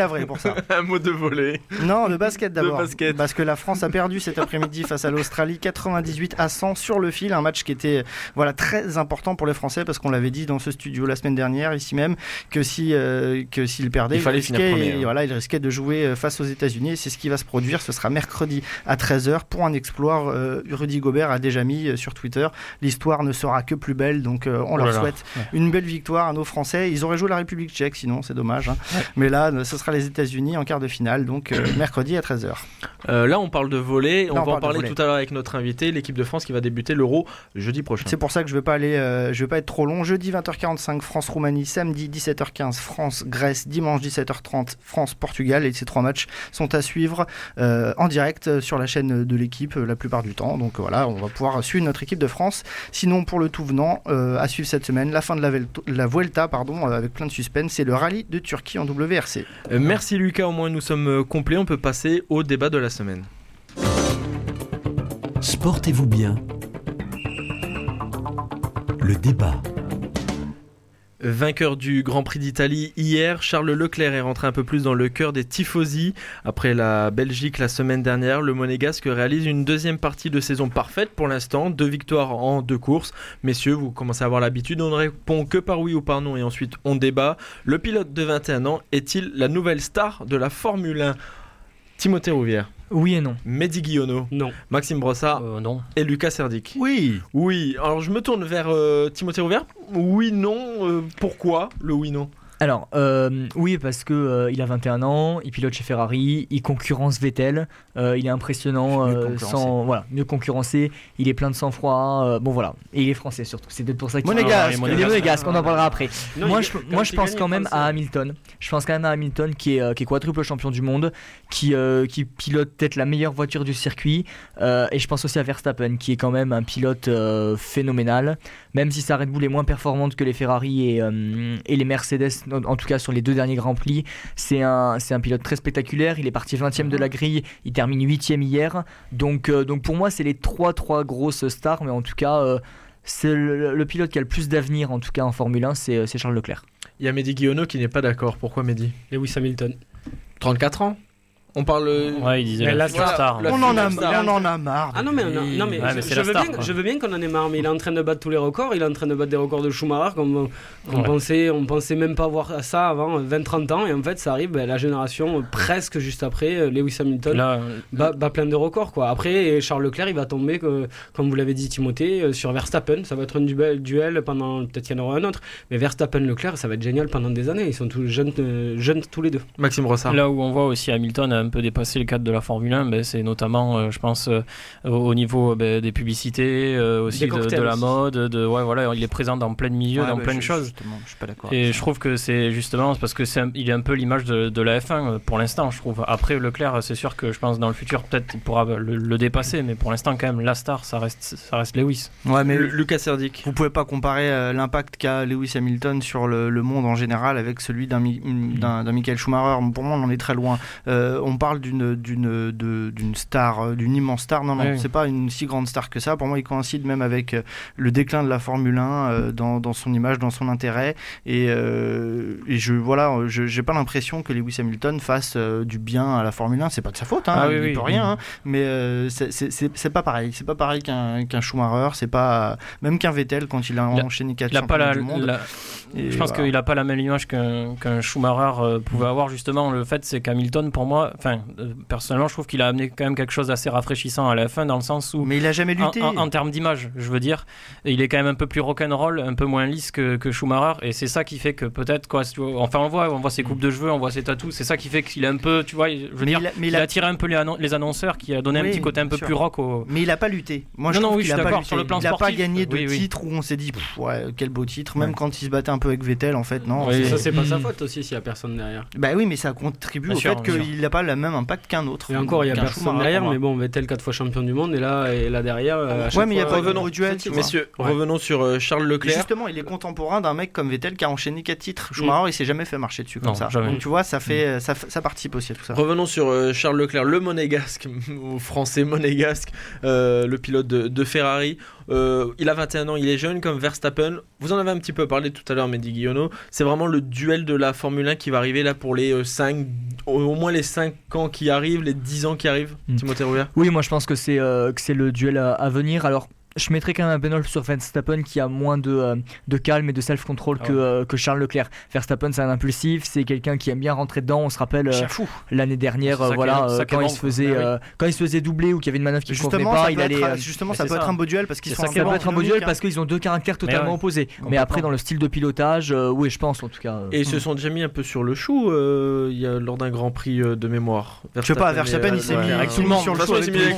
ça. Un mot de volley. Non, de basket d'abord. De basket. Parce que la France a perdu cet après-midi face à l'Australie, quatre-vingt-dix-huit à cent sur le fil. Un match qui était voilà, très important pour les Français, parce qu'on l'avait dit dans ce studio la semaine dernière, ici même, que si euh, que s'ils perdaient, il fallait ils finir risquaient, premier, et, hein. voilà, ils risquaient de jouer face aux États-Unis. Et c'est ce qui va se produire. Ce sera mercredi à treize heures pour un exploit. Euh, Rudy Gobert a déjà mis sur Twitter, l'histoire ne sera que plus belle. Donc euh, on Oh leur là là. souhaite Ouais. une belle victoire à nos Français. Ils auraient joué la République tchèque, sinon c'est dommage. Hein. Ouais. Mais là, ce sera les États-Unis en quart de finale, donc euh, mercredi à treize heures. Euh, là, on parle de volley. On Là, va on en parle de parler volley. tout à l'heure avec notre invité, l'équipe de France qui va débuter l'Euro jeudi prochain. C'est pour ça que je ne vais pas aller, euh, je vais pas être trop long. Jeudi vingt heures quarante-cinq, France-Roumanie. Samedi dix-sept heures quinze, France-Grèce. Dimanche dix-sept heures trente, France-Portugal. Et ces trois matchs sont à suivre euh, en direct sur la chaîne de l'équipe euh, la plupart du temps. Donc voilà, on va pouvoir suivre notre équipe de France. Sinon, pour le tout venant, euh, à suivre cette semaine, la fin de la, Velto- la Vuelta, pardon, euh, avec plein de suspense, c'est le rallye de Turquie en W R C. Euh, merci Lucas, au moins nous sommes euh, complets. On peut passer au débat de la semaine. Sportez-vous bien. Le débat. Vainqueur du Grand Prix d'Italie hier, Charles Leclerc est rentré un peu plus dans le cœur des tifosi. Après la Belgique la semaine dernière, le Monégasque réalise une deuxième partie de saison parfaite pour l'instant. Deux victoires en deux courses. Messieurs, vous commencez à avoir l'habitude, on ne répond que par oui ou par non et ensuite on débat. Le pilote de vingt et un ans est-il la nouvelle star de la Formule un ? Timothée Rouvière, Oui et non. Mehdi Guillonneau, Non. Maxime Brossard Euh, non. et Lucas Serdic. Oui. Oui, alors je me tourne vers euh, Timothée Rouvière. Oui, non, euh, pourquoi le oui, non ? Alors, euh, oui, parce que euh, il a vingt et un ans, il pilote chez Ferrari, il concurrence Vettel, euh, il est impressionnant, Mieux euh, concurrencé. sans, voilà, mieux concurrencé, il est plein de sang-froid, euh, bon voilà, et il est français surtout, c'est peut-être pour ça qu'il Monégasque. il est monégasque, on en parlera après. Non, moi, il- je, quand moi, je il pense gagne, quand il même pense, à euh, Hamilton. Je pense quand même à Hamilton qui est, euh, qui est quadruple champion du monde, qui, euh, qui pilote peut-être la meilleure voiture du circuit, euh, et je pense aussi à Verstappen qui est quand même un pilote euh, phénoménal, même si sa Red Bull est moins performante que les Ferrari et, euh, et les Mercedes, en, en tout cas sur les deux derniers Grands Prix. C'est un, c'est un pilote très spectaculaire, il est parti vingtième de la grille, il termine huitième hier, donc, euh, donc pour moi c'est les trois, trois grosses stars, mais en tout cas euh, c'est le, le pilote qui a le plus d'avenir en tout cas en Formule un, c'est, c'est Charles Leclerc. Il y a Mehdi Guillonneau qui n'est pas d'accord. Pourquoi Mehdi ? Lewis Hamilton. trente-quatre ans ? On parle... euh, Ouais, il disait Mais la là, future voilà, star. la On en, a, Superstar. on en a marre. Ah non mais, non, non, mais, Ouais, je, mais c'est je la veux star, bien, quoi. je veux bien qu'on en ait marre, mais il est en train de battre tous les records, il est en train de battre des records de Schumacher, comme on, Ouais. pensait, on pensait même pas voir ça avant vingt trente ans, et en fait ça arrive, ben, la génération euh, presque juste après, euh, Lewis Hamilton Là, bat, bat plein de records quoi. Après Charles Leclerc il va tomber, que, comme vous l'avez dit Timothée, euh, sur Verstappen, ça va être un duel, duel pendant, peut-être qu'il y en aura un autre, mais Verstappen-Leclerc ça va être génial pendant des années, ils sont tous jeunes, euh, jeunes tous les deux. Maxime Rossard. Là où on voit aussi Hamilton a un peu dépassé le cadre de la Formule un, ben, c'est notamment, euh, je pense, euh, au niveau ben, des publicités, euh, aussi Des de, cocktails de la aussi. mode, de, ouais, voilà, il est présent dans plein de milieux, Ouais, dans bah, plein de je- choses. Justement, je suis pas d'accord. Et avec je ça. trouve que c'est justement c'est parce que c'est un- il est un peu l'image de, de la F un euh, pour l'instant, je trouve. Après Leclerc, c'est sûr que je pense dans le futur peut-être il pourra le, le dépasser, mais pour l'instant quand même la star, ça reste ça reste Lewis. Ouais, mais Lu- Lucas Serdic. vous pouvez pas comparer euh, l'impact qu'a Lewis Hamilton sur le, le monde en général avec celui d'un, Mi- d'un, d'un Michael Schumacher. Pour moi, on en est très loin. Euh, on parle d'une, d'une, de- d'une star, euh, d'une immense star. Non, non, Oui. c'est pas une si grande star que ça. Pour moi, il coïncide même avec euh, le déclin de la Formule un euh, dans, dans son image, dans son intérêt. Et, euh, et je voilà, je, j'ai pas l'impression que Lewis Hamilton fasse euh, du bien à la Formule un. C'est pas de sa faute, hein, Ah il oui, n'y oui. peut rien. hein. Mais euh, c'est, c'est, c'est, c'est pas pareil. C'est pas pareil qu'un, qu'un Schumacher. C'est pas même qu'un Vettel quand il a Il a- enchaîné quatre Il a pas championnats la, du monde. la- Et je pense voilà. qu'il a pas la même image qu'un, qu'un Schumacher euh, pouvait avoir justement. Le fait c'est qu'Hamilton pour moi, enfin euh, personnellement je trouve qu'il a amené quand même quelque chose d'assez rafraîchissant à la fin dans le sens où Mais il a jamais en, lutté. en- en termes d'image, je veux dire, et il est quand même un peu plus rock'n'roll, un peu moins lisse que, que Schumacher, et c'est ça qui fait que peut-être quoi, tu vois, enfin on le voit, on voit ses coupes de cheveux, on voit ses tatous, c'est ça qui fait qu'il est un peu, tu vois, je veux Mais dire, il a- mais il il a a- attiré un peu les, annon- les annonceurs, qui a donné Oui, un petit côté un peu bien sûr. plus rock au. Mais il a pas lutté. Moi, je Non, non, trouve oui, qu'il je suis a pas d'accord, lutté. sur le plan il a pas sportif, gagné de oui, oui. titre où on s'est dit, pff, ouais, quel beau titre. Même Ouais. quand il se battait un peu avec Vettel, en fait, non. Oui. c'est- Ça c'est pas sa Mm. faute aussi s'il y a personne derrière. Bah oui, mais ça contribue Bien au sûr, fait bien sûr. qu'il n'a pas le même impact qu'un autre. Et encore il y a qu'un personne Schumacher, derrière, pour mais moi. bon Vettel quatre fois champion du monde et là et là derrière. euh, à chaque Ouais, mais il y a fois, pas euh, de nouveau duel, tu vois. Messieurs, Ouais. revenons sur euh, Charles Et Leclerc. justement, il est contemporain d'un mec comme Vettel qui a enchaîné quatre titres. Schumacher, il s'est jamais fait marcher dessus comme Non, ça. jamais. Donc tu vois, ça fait, ça, ça participe aussi à tout ça. Revenons sur euh, Charles Leclerc, le monégasque, ou français monégasque, euh, le pilote de, de Ferrari. Euh, il a vingt et un ans, il est jeune comme Verstappen. Vous en avez un petit peu parlé tout à l'heure, Mehdi Guillonneau. C'est vraiment le duel de la Formule un qui va arriver là pour les euh, cinq, au moins les cinq ans qui arrivent, les dix ans qui arrivent. Mm. Timothée Rouvière. Oui, moi je pense que c'est, euh, que c'est le duel à, à venir. Alors, je mettrais quand même un bémol sur Verstappen qui a moins de, euh, de calme et de self-control ah que, ouais. euh, que Charles Leclerc. Verstappen, c'est un impulsif, c'est quelqu'un qui aime bien rentrer dedans. On se rappelle euh, l'année dernière, euh, voilà, euh, quand, il se faisait, euh, quand il se faisait doubler ou qu'il y avait une manœuvre qui ne convenait pas, il allait. Être, justement, ça peut ça. être un beau duel parce qu'ils sont ça peut être un beau duel parce qu'ils ont deux caractères totalement ouais. opposés. Mais après, dans le style de pilotage, euh, oui, je pense en tout cas. Euh, et ils se sont déjà mis un peu sur le chou euh, il y a, lors d'un Grand Prix euh, de mémoire. Je sais pas, Verstappen, il s'est mis avec tout le monde. sur le chou.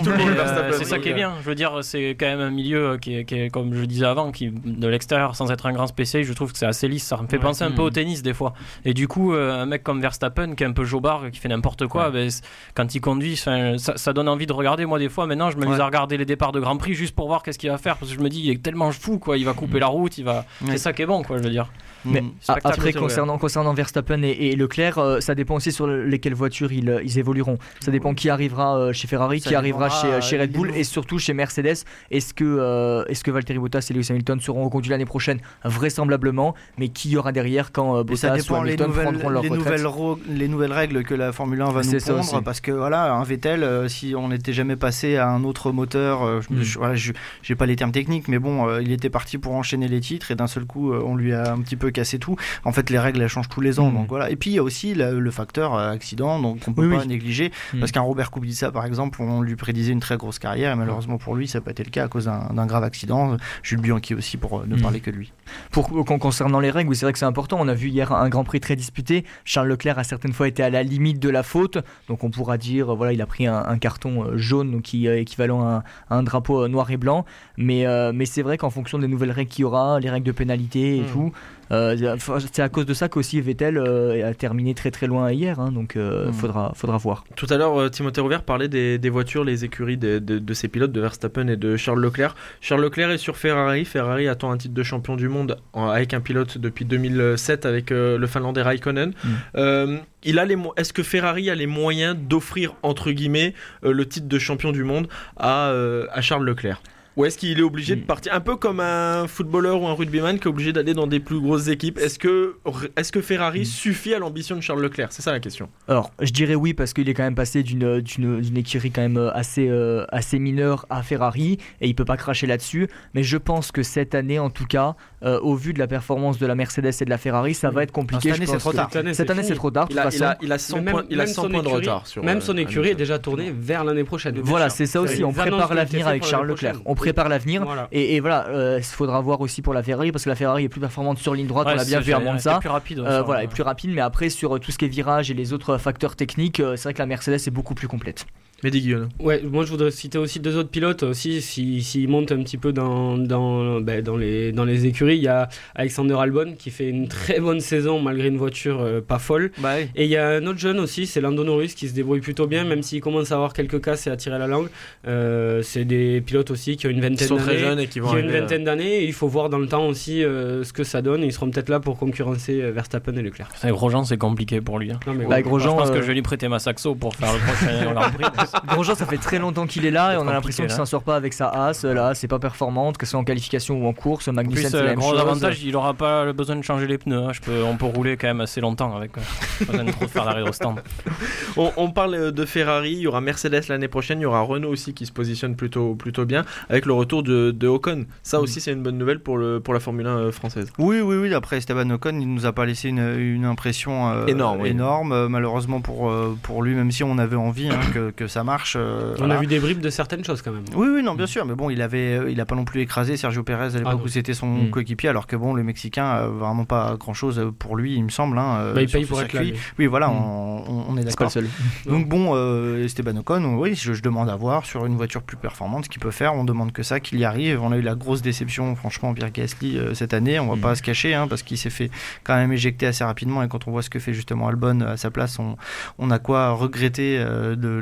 C'est ça qui est bien. Je veux dire, c'est quand même un milieu qui est comme je le disais avant, qui, de l'extérieur, sans être un grand spécialiste, je trouve que c'est assez lisse. Ça me fait ouais. penser un mmh. peu au tennis des fois. Et du coup, euh, un mec comme Verstappen, qui est un peu jobard, qui fait n'importe quoi, ouais. ben, quand il conduit, ça, ça donne envie de regarder. Moi, des fois, maintenant, je m'amuse ouais. à regarder les départs de Grand Prix juste pour voir qu'est-ce qu'il va faire. Parce que je me dis, il est tellement fou, quoi. Il va couper mmh. la route, il va... Ouais. c'est ça qui est bon, quoi, je veux dire. Mais après, concernant, concernant Verstappen et, et Leclerc, euh, ça dépend aussi sur lesquelles voitures ils, ils évolueront. Ça dépend qui arrivera euh, chez Ferrari, ça qui arrivera chez, chez Red Bull et surtout chez Mercedes. Est-ce que, euh, est-ce que Valtteri Bottas et Lewis Hamilton seront reconduits l'année prochaine? Vraisemblablement, mais qui y aura derrière quand euh, Bottas ou Hamilton prendront leur les retraite nouvelles, ro- les nouvelles règles que la Formule un va nous prendre, parce que voilà, un Vettel, euh, si on n'était jamais passé à un autre moteur, euh, je, mm. je, voilà, je, j'ai pas les termes techniques, mais bon, euh, il était parti pour enchaîner les titres et d'un seul coup, euh, on lui a un petit peu cassé tout. En fait, les règles elles changent tous les ans, mmh. donc voilà. Et puis il y a aussi la, le facteur euh, accident, donc on peut oui, pas oui. négliger, mmh. parce qu'un Robert Kubica, par exemple, on lui prédisait une très grosse carrière, et malheureusement pour lui, ça n'a pas été le cas à cause d'un, d'un grave accident. Jules Bianchi aussi, pour euh, ne mmh. parler que de lui. Pour concernant les règles, oui, c'est vrai que c'est important. On a vu hier un Grand Prix très disputé. Charles Leclerc a certaines fois été à la limite de la faute, donc on pourra dire, voilà, il a pris un, un carton jaune, donc qui est équivalent à un, à un drapeau noir et blanc. Mais euh, mais c'est vrai qu'en fonction des nouvelles règles qu'il y aura, les règles de pénalité et mmh. tout. Euh, c'est à cause de ça qu'aussi Vettel euh, a terminé très très loin hier, hein, donc euh, mmh. faudra, faudra voir. Tout à l'heure, euh, Timothée Rouvière parlait des, des voitures, les écuries de, de, de ces pilotes, de Verstappen et de Charles Leclerc. Charles Leclerc est sur Ferrari. Ferrari attend un titre de champion du monde en, avec un pilote depuis deux mille sept avec euh, le Finlandais Raikkonen. Mmh. Euh, il a les mo- Est-ce que Ferrari a les moyens d'offrir, entre guillemets, euh, le titre de champion du monde à, euh, à Charles Leclerc ? Ou est-ce qu'il est obligé de partir un peu comme un footballeur ou un rugbyman qui est obligé d'aller dans des plus grosses équipes? Est-ce que, est-ce que Ferrari suffit à l'ambition de Charles Leclerc? C'est ça la question. Alors, je dirais oui parce qu'il est quand même passé d'une, d'une, d'une écurie quand même assez, euh, assez mineure à Ferrari et il ne peut pas cracher là-dessus. Mais je pense que cette année, en tout cas, euh, au vu de la performance de la Mercedes et de la Ferrari, ça va être compliqué. Non, cette année, c'est trop tard. Cette année, cette année c'est trop tard. Il a, il a, il a cent points, il a cent points de retard. Sur, même son écurie est déjà tournée vers l'année prochaine. Voilà, c'est ça aussi. On prépare l'avenir avec Charles Leclerc. On prépare l'avenir. Et, et voilà, il euh, faudra voir aussi pour la Ferrari parce que la Ferrari est plus performante sur ligne droite, ouais, on l'a bien vu à Monza. Est plus rapide. Euh, voilà, est plus rapide, mais après sur euh, tout ce qui est virage et les autres facteurs techniques, euh, c'est vrai que la Mercedes est beaucoup plus complète. Mehdi Guillaume. Ouais, moi je voudrais citer aussi deux autres pilotes aussi, s'ils si, si montent un petit peu dans, dans, bah, dans, les, dans les écuries. Il y a Alexander Albon qui fait une très bonne saison malgré une voiture euh, pas folle. Bah oui. Et il y a un autre jeune aussi, c'est Lando Norris qui se débrouille plutôt bien, même s'il commence à avoir quelques casses et à tirer la langue. Euh, c'est des pilotes aussi qui ont une vingtaine sont d'années. Très jeunes et qui vont qui ont une vingtaine d'années. Et il faut voir dans le temps aussi euh, ce que ça donne. Et ils seront peut-être là pour concurrencer euh, Verstappen et Leclerc. Avec Grosjean, c'est compliqué pour lui. Hein. Non, mais bah, ouais. Grosjean, Moi, je pense euh... que je vais lui prêter ma saxo pour faire le prochain Grand Prix. Grosjean, ça fait très longtemps qu'il est là et on a l'impression qu'il ne s'en sort pas avec sa Haas. Là, c'est pas performante, que ce soit en qualification ou en course. Magnussen, plus, c'est la euh, même gros chose. avantage, il n'aura pas besoin de changer les pneus. Hein. Je peux, on peut rouler quand même assez longtemps avec. Euh, pas besoin de trop faire l'aérostand. on, on parle de Ferrari, il y aura Mercedes l'année prochaine, il y aura Renault aussi qui se positionne plutôt, plutôt bien avec le retour de, de Ocon. Ça aussi, mmh. c'est une bonne nouvelle pour, le, pour la Formule un française. Oui, oui, oui. Après, Esteban Ocon, il nous a pas laissé une, une impression euh, énorme. Oui. énorme euh, malheureusement pour, euh, pour lui, même si on avait envie hein, que, que ça marche. Euh, on voilà. a vu des bribes de certaines choses quand même. Oui, oui, non, bien sûr, mais bon, il avait, il a pas non plus écrasé Sergio Pérez à l'époque ah, où c'était son mmh. coéquipier, alors que bon, le Mexicain a vraiment pas grand-chose pour lui, il me semble. Hein, bah, il paye pour être là. Oui, voilà, mmh. on, on est d'accord. C'est pas le seul. Donc bon, euh, Esteban Ocon, oui, je, je demande à voir sur une voiture plus performante ce qu'il peut faire. On demande que ça, qu'il y arrive. On a eu la grosse déception, franchement, Pierre Gasly euh, cette année. On va mmh. pas se cacher, hein, parce qu'il s'est fait quand même éjecter assez rapidement. Et quand on voit ce que fait justement Albon à sa place, on, on a quoi regretter euh, de les performances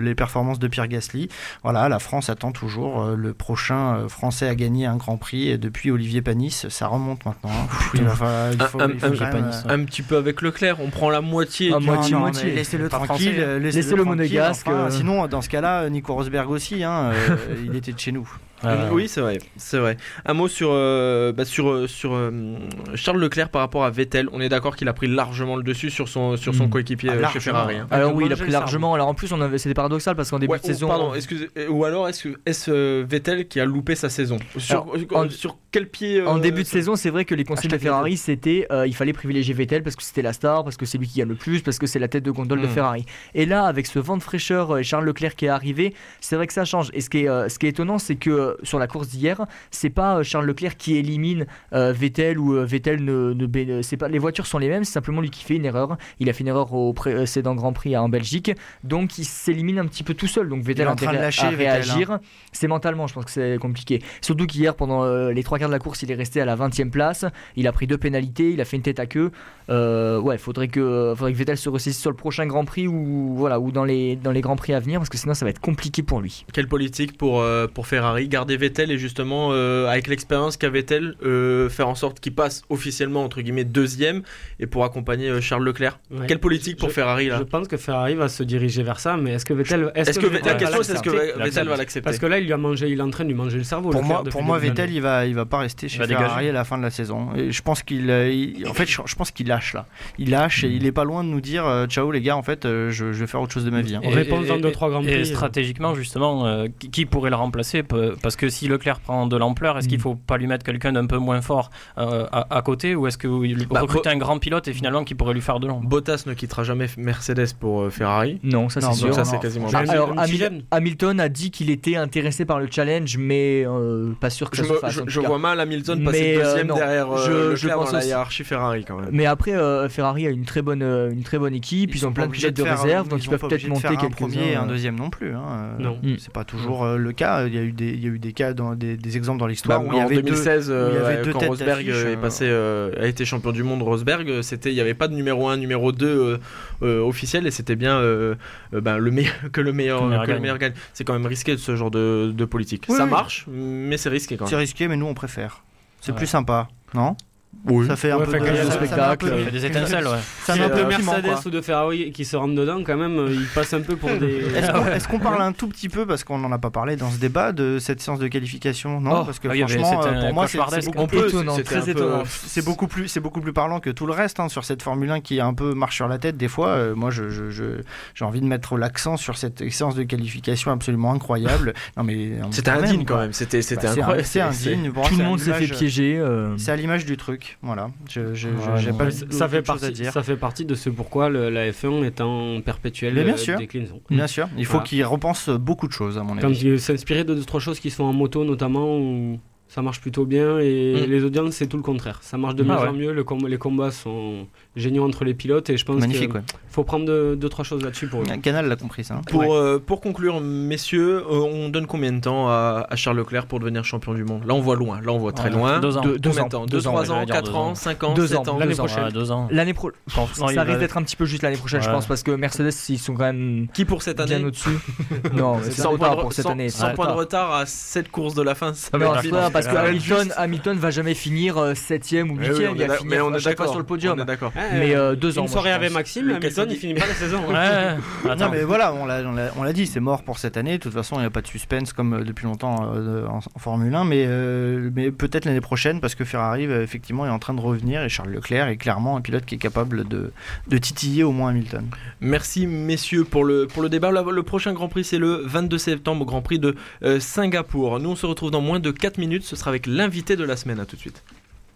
performance de Pierre Gasly. Voilà, la France attend toujours euh, le prochain euh, Français à gagner un Grand Prix et depuis Olivier Panis, ça remonte maintenant. Hein. Il va falloir- il faut- Un- il faut un- quand même, euh, Un petit peu avec Leclerc, on prend la moitié. Ah, du- moitié, non, non, moitié. mais laissez-le Pas tranquille, français. euh, Laissez-le tranquille, monégasque, enfin, euh. Sinon, dans ce cas-là, Nico Rosberg aussi, hein, euh, il était de chez nous. Euh, Oui, c'est vrai, c'est vrai. Un mot sur, euh, bah, sur, euh, sur euh, Charles Leclerc par rapport à Vettel. On est d'accord qu'il a pris largement le dessus sur son, sur son Mm. coéquipier Ah, euh, chez largement. Ferrari. hein. Alors Ils oui, ont il a mangé pris le largement. Alors en plus, on avait, c'était paradoxal parce qu'en début Ouais, de ou- saison, pardon, excusez, euh, ou alors est-ce que est-ce euh, Vettel qui a loupé sa saison sur, Alors, euh, en- sur quel pied euh, en début de sur- saison, c'est vrai que les conseils de Hashtag Ferrari, c'était euh, il fallait privilégier Vettel parce que c'était la star, parce que c'est lui qui gagne le plus, parce que c'est la tête de gondole de Mm. Ferrari. Et là, avec ce vent de fraîcheur euh, et Charles Leclerc qui est arrivé, c'est vrai que ça change. Et ce qui est, euh, ce qui est étonnant, c'est que euh, sur la course d'hier, c'est pas euh, Charles Leclerc qui élimine euh, Vettel ou euh, Vettel ne, ne bé- euh, c'est pas les voitures sont les mêmes, c'est simplement lui qui fait une erreur. Il a fait une erreur au précédent Grand Prix en Belgique, donc il s'élimine un petit peu tout seul. Donc Vettel est en a train de intérêt lâcher, à Vettel, réagir. C'est mentalement, je pense que c'est compliqué. Surtout qu'hier, pendant euh, les trois quarts de la course, il est resté à la vingtième place. Il a pris deux pénalités, il a fait une tête à queue. Euh, ouais, faudrait que, faudrait que Vettel se ressaisisse sur le prochain Grand Prix ou voilà ou dans les dans les Grands Prix à venir parce que sinon ça va être compliqué pour lui. Quelle politique pour, euh, pour Ferrari, garder Vettel et justement euh, avec l'expérience qu'a Vettel, euh, faire en sorte qu'il passe officiellement entre guillemets deuxième et pour accompagner euh, Charles Leclerc. Ouais. Quelle politique pour Je- Ferrari là Je pense que Ferrari va se diriger vers ça, mais est-ce que Vettel, Est-ce que, Vettel la question va c'est est-ce que l'accepter Vettel va l'accepter? Parce que là, il lui a mangé, il est en train de lui manger le cerveau. Pour Leclerc, moi, depuis pour le moi début de Vettel, l'année. il va, il va pas rester chez va Ferrari dégager. à la fin de la saison. Et je pense qu'il, euh, il- en fait, je, je pense qu'il lâche là. Il lâche et il est pas loin de nous dire, euh, ciao les gars, en fait, euh, je, je vais faire autre chose de ma vie. hein. On répond dans deux, trois Grands Et Prix. stratégiquement, justement, euh, qui- qui pourrait le remplacer peut- Parce que si Leclerc prend de l'ampleur, est-ce qu'il Mm. faut pas lui mettre quelqu'un d'un peu moins fort euh, à, à côté ou est-ce qu'il Bah, recruter Bo- un grand pilote et finalement qui pourrait lui faire de l'ombre? Bottas ne quittera jamais Mercedes pour euh, Ferrari. Non, ça Non, c'est bah, sûr. ça non, c'est quasiment J'ai sûr. un- Alors un petit Hamil- jeune. Hamilton a dit qu'il était intéressé par le challenge, mais euh, pas sûr que Je, ça se me- fasse. je- en tout je cas. vois mal Hamilton passer Mais, euh, deuxième non. derrière euh, Je- Leclerc je dans pense la aussi. hiérarchie Ferrari quand même. Mais après, euh, Ferrari a une très bonne, euh, une très bonne équipe. Ils, sont ont plein pas de obligés pilotes de faire- réserve, donc ils sont peuvent pas peut-être obligés de faire monter un premier et quelques-uns. un deuxième non plus. hein. Euh, Non. Mm. C'est pas toujours euh, le cas. Il y a eu des, il y a eu des cas dans des, des exemples dans l'histoire Bah, où il y en avait deux mille seize, deux- où il y euh, avait deux quand têtes Rosberg d'affiche, euh, est euh, passé, euh, a été champion du monde, Rosberg, euh, c'était, il n'y avait pas de numéro un, numéro deux euh, euh, officiel et c'était bien euh, euh, ben, le meilleur, que le meilleur, Que le meilleur que le gagne. meilleur gagne. C'est quand même risqué de ce genre de, de politique. Oui, Ça oui. marche, mais c'est risqué quand C'est même. risqué, mais nous on préfère. C'est Ouais. plus sympa, non? Oui. Ça fait un Ouais, peu fait de qu'il y a ça- le ça met un spectacle, peu de- Il fait des étincelles, ouais. Ça met Si un de peu de piment, Mercedes quoi. ou de Ferrari qui se rentrent dedans, quand même, euh, ils passent un peu pour des. Est-ce qu'on est-ce qu'on parle un tout petit peu, parce qu'on n'en a pas parlé dans ce débat, de cette séance de qualification? Non, Oh, parce que ah, il y avait- franchement, c'était euh, un pour moi, c'est cauchemardesque. c'est beaucoup On plus peut, étonnant, c'était très un peu- étonnant. c'est beaucoup plus c'est beaucoup plus parlant que tout le reste hein, sur cette Formule un qui est un peu marche sur la tête des fois. Euh, moi, je, je- je- j'ai envie de mettre l'accent sur cette séance de qualification absolument incroyable. Non mais C'était quand indigne quand quoi. même. C'était, c'était Bah, c'est incroyable. un- C'est indigne. Pour moi, Tout c'est le à monde s'est fait l'image- piéger. euh. C'est à l'image du truc. Voilà. Je, je, je- Ouais, j'ai non, pas Ouais, d'autre- ça, fait d'autre chose à partie, dire. ça fait partie de ce pourquoi le- la F un est en perpétuelle Mais bien euh, sûr. déclinaison. Bien sûr. Il faut Voilà. qu'il repense beaucoup de choses à mon Quand avis. il s'inspirer de deux trois choses qui se font en moto notamment où ça marche plutôt bien et Mm. les audiences c'est tout le contraire. Ça marche de Ah mieux ouais. en mieux. Le com- les combats sont géniaux entre les pilotes et je pense Magnifique. qu'il Ouais. faut prendre deux, deux trois choses là-dessus pour eux. Canal l'a compris ça. hein. Pour, Ouais. euh, pour conclure, messieurs, euh, on donne combien de temps à, à Charles Leclerc pour devenir champion du monde? Là, on voit loin. Là, on voit très Ouais, loin. deux ans. Deux- deux Combien ans. de temps? Deux deux, ans, trois ouais, ans, j'allais dire quatre deux ans, ans. cinq ans, Deux sept ans. ans. L'année Deux ans. prochaine. Ouais, deux ans. L'année pro... Je pense- non, il ça va- risque d'être un petit peu juste l'année prochaine, je Ouais. pense, parce que Mercedes, ils sont quand même Qui pour cette année? bien au-dessus. Non, c'est Sans trop point, tard de, pour cette sans- année. sans c'est trop point de tard. retard à sept courses de la fin, ça va Non, être c'est vite. pas parce que là, Hamilton, juste- Hamilton va jamais finir euh, septième ou Mais oui, huitième, on il est va d'ac- mais finir on à est chaque fois d'accord. sur le On podium. est d'accord. Mais euh, deux ans. Une moi, soirée je avec pense. Maxime, Le Hamilton Cassidy. il finit pas la saison. hein. Ouais. Attends. Non mais voilà, on l'a, on l'a- on l'a dit, c'est mort pour cette année. De toute façon, il n'y a pas de suspense comme euh, depuis longtemps euh, en, en Formule un, mais, euh, mais peut-être l'année prochaine parce que Ferrari euh, effectivement est en train de revenir et Charles Leclerc est clairement un pilote qui est capable de, de titiller au moins Hamilton. Merci messieurs pour le, pour le débat. Le, le prochain Grand Prix c'est le vingt-deux septembre au Grand Prix de euh, Singapour. Nous on se retrouve dans moins de quatre minutes. Ce sera avec l'invité de la semaine. À tout de suite.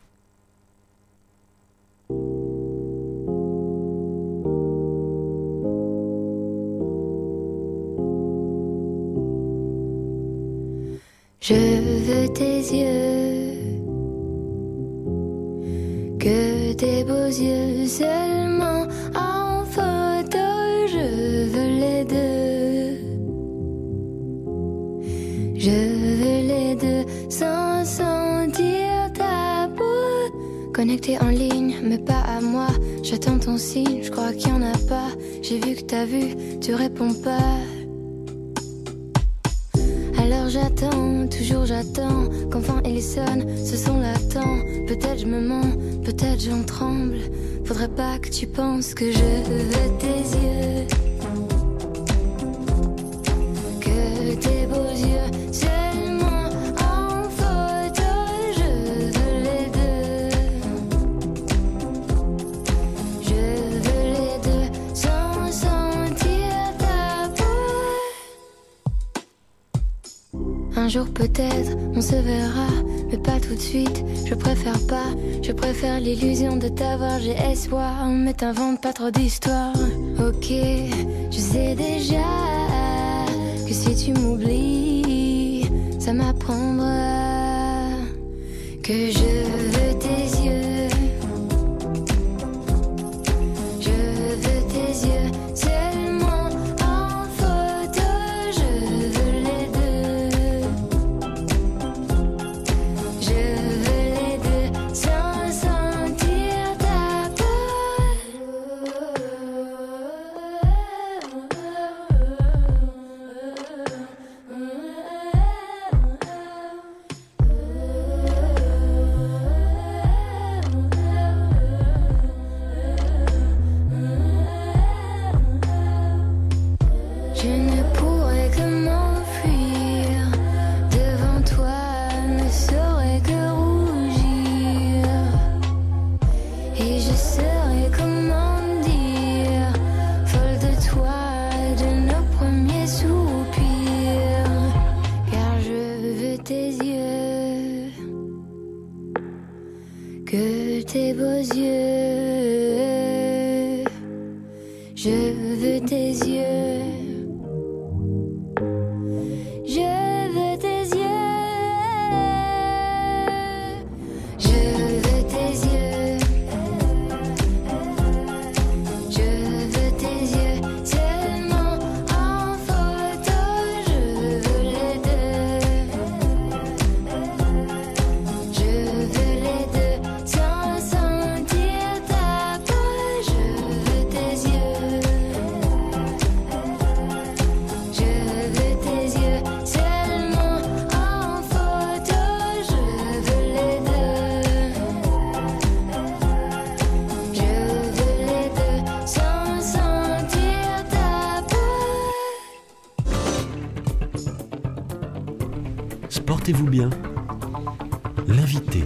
Je veux tes yeux, que tes beaux yeux seulement en photo, je veux les deux. Je veux les deux sans sentir ta peau. Connecté en ligne, mais pas à moi. J'attends ton signe, je crois qu'il y en a pas. J'ai vu que t'as vu, tu réponds pas. j'attends, toujours j'attends qu'enfin il sonne, ce son l'attend. Peut-être je me mens, peut-être j'en tremble. Faudrait pas que tu penses que je veux tes yeux, que tes beaux yeux seulement en photo. Je veux les deux, je veux les deux sans sentir ta peau. Un jour peut-être on se verra, mais pas tout de suite, je préfère pas. Je préfère l'illusion de t'avoir, j'ai espoir. Mais t'inventes pas trop d'histoires. Ok, je sais déjà que si tu m'oublies, ça m'apprendra que je veux tes yeux, je veux tes yeux seulement en photo. Je veux les deux, je veux les deux sans sentir ta peau. Je ne pourrais que m'enfuir devant toi, ne saurais que rougir. Et je saurais comment dire, folle de toi, de nos premiers soupirs. Car je veux tes yeux, que tes beaux yeux. Je veux tes yeux, je veux tes yeux, je veux tes yeux, je veux tes yeux seulement en photo. Je veux les deux, je veux les deux sans sentir ta peau. Je veux tes yeux, je veux tes yeux seulement en photo. Je veux les deux, je veux les deux sans sentir ta peau. Sportez-vous bien. L'invité.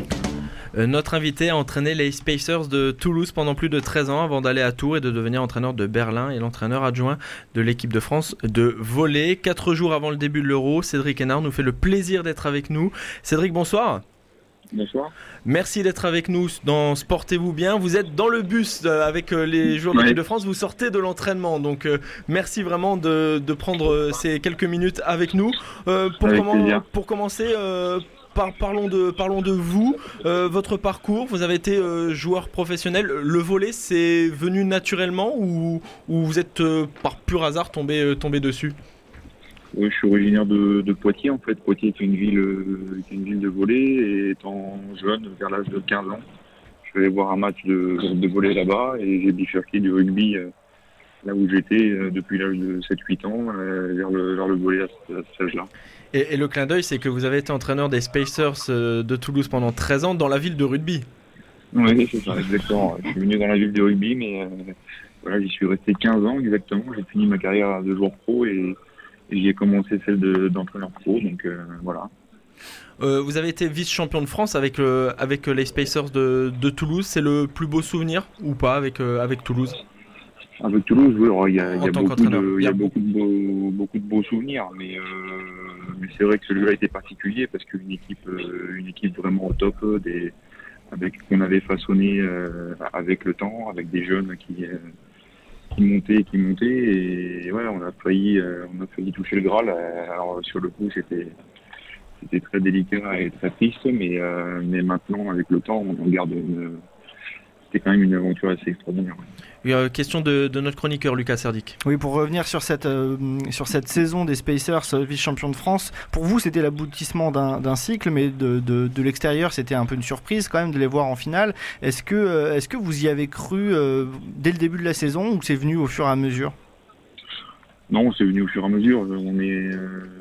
Euh, notre invité a entraîné les Spacers de Toulouse pendant plus de treize ans avant d'aller à Tours et de devenir entraîneur de Berlin et l'entraîneur adjoint de l'équipe de France de volley. Quatre jours avant le début de l'Euro, Cédric Hénard nous fait le plaisir d'être avec nous. Cédric, bonsoir. Bonsoir. Merci d'être avec nous dans Sportez-vous bien. Vous êtes dans le bus euh, avec euh, les joueurs de l'équipe de France, vous sortez de l'entraînement. Donc euh, merci vraiment de, de prendre euh, ces quelques minutes avec nous. Euh, pour, Avec comment- plaisir. pour commencer, euh, par- parlons, de, parlons de vous, euh, votre parcours. Vous avez été euh, joueur professionnel. Le volley, c'est venu naturellement ou, ou vous êtes euh, par pur hasard tombé, euh, tombé dessus? Oui, je suis originaire de, de Poitiers. En fait, Poitiers est une ville, euh, est une ville de volley. Et étant jeune, vers l'âge de quinze ans, je suis allé voir un match de, de volley là-bas et j'ai bifurqué du rugby euh, là où j'étais euh, depuis l'âge de sept huit ans euh, vers, le, vers le volley à, ce- à cet âge-là. Et, et le clin d'œil, c'est que vous avez été entraîneur des Spacers euh, de Toulouse pendant treize ans dans la ville de rugby. Oui, c'est ça, exactement. Je suis venu dans la ville de rugby, mais euh, voilà, j'y suis resté quinze ans exactement. J'ai fini ma carrière de joueur pro et, et j'y ai commencé celle de- d'entraîneur pro. Donc euh, voilà. Euh, vous avez été vice-champion de France avec, le, avec les Spacers de, de Toulouse. C'est le plus beau souvenir ou pas avec, euh, avec Toulouse? Avec Toulouse, oui, alors, il y a, il y En a, tant beaucoup, qu'entraîneur. de, Il il y y a a beaucoup, de beaux, beaucoup de beaux souvenirs, mais, euh, mais c'est vrai que celui-là était particulier parce qu'une équipe, euh, une équipe vraiment au top, euh, des, avec qu'on avait façonné euh, avec le temps, avec des jeunes qui, euh, qui montaient et qui montaient, et ouais, on a failli, euh, on a failli toucher le Graal. euh, Alors sur le coup, c'était c'était très délicat et très triste, mais, euh, mais maintenant, avec le temps, on garde une, c'était quand même une aventure assez extraordinaire. Ouais. Euh, question de, de notre chroniqueur Lucas Serdic. Oui, pour revenir sur cette, euh, sur cette saison des Spacers, euh, vice-champion de France, pour vous c'était l'aboutissement d'un d'un cycle, mais de, de, de l'extérieur c'était un peu une surprise quand même de les voir en finale. Est-ce que, euh, est-ce que vous y avez cru euh, dès le début de la saison ou c'est venu au fur et à mesure? Non, c'est venu au fur et à mesure. On est, euh,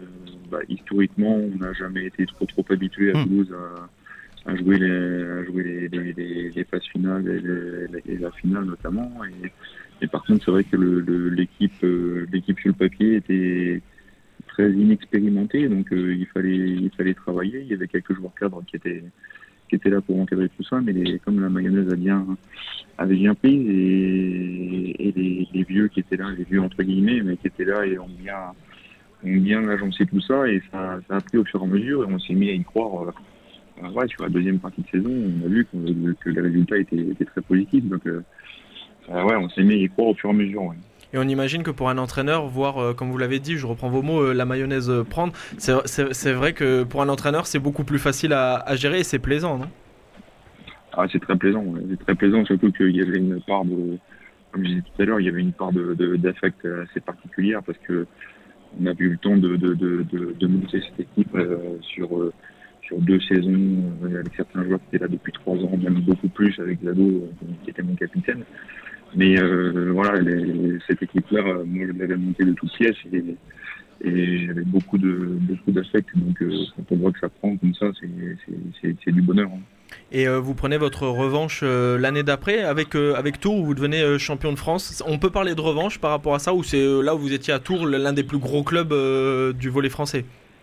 bah, historiquement, on n'a jamais été trop trop habitué à Mm. Toulouse à, à jouer les à jouer les, les, les, les phases finales et, les, et la finale notamment. Et, et par contre, c'est vrai que le, le, l'équipe euh, l'équipe sur le papier était très inexpérimentée, donc euh, il fallait il fallait travailler. Il y avait quelques joueurs cadres qui étaient qui étaient là pour encadrer tout ça, mais les, comme la mayonnaise a bien avait bien pris et, et les, les vieux qui étaient là, les vieux entre guillemets, mais qui étaient là et ont bien ont bien agencé tout ça, et ça, ça a pris au fur et à mesure, et on s'est mis à y croire. Euh, ouais, sur la deuxième partie de saison, on a vu que, que les résultats étaient, étaient très positifs, donc euh, euh, ouais, on s'est mis à y croire au fur et à mesure. Ouais. Et on imagine que pour un entraîneur, voir, euh, comme vous l'avez dit, je reprends vos mots, euh, la mayonnaise euh, prendre, c'est, c'est, c'est vrai que pour un entraîneur, c'est beaucoup plus facile à, à gérer et c'est plaisant, non? Ah, c'est très plaisant, ouais. C'est très plaisant, surtout qu'il y avait une part de, comme je disais tout à l'heure, il y avait une part de, de, d'affect assez particulière, parce que on a eu le temps de, de, de, de, de monter cette équipe euh, sur, euh, sur deux saisons, euh, avec certains joueurs qui étaient là depuis trois ans, même beaucoup plus avec Zado, euh, qui était mon capitaine. Mais euh, voilà, les, cette équipe-là, euh, moi je l'avais montée de toutes pièces, et, et j'avais beaucoup de beaucoup d'affect, donc euh, quand on voit que ça prend comme ça, c'est, c'est, c'est, c'est du bonheur. Hein. Et euh, vous prenez votre revanche euh, l'année d'après avec, euh, avec Tours, où vous devenez euh, champion de France. On peut parler de revanche par rapport à ça, ou c'est euh, là où vous étiez à Tours, l'un des plus gros clubs euh, du volley français?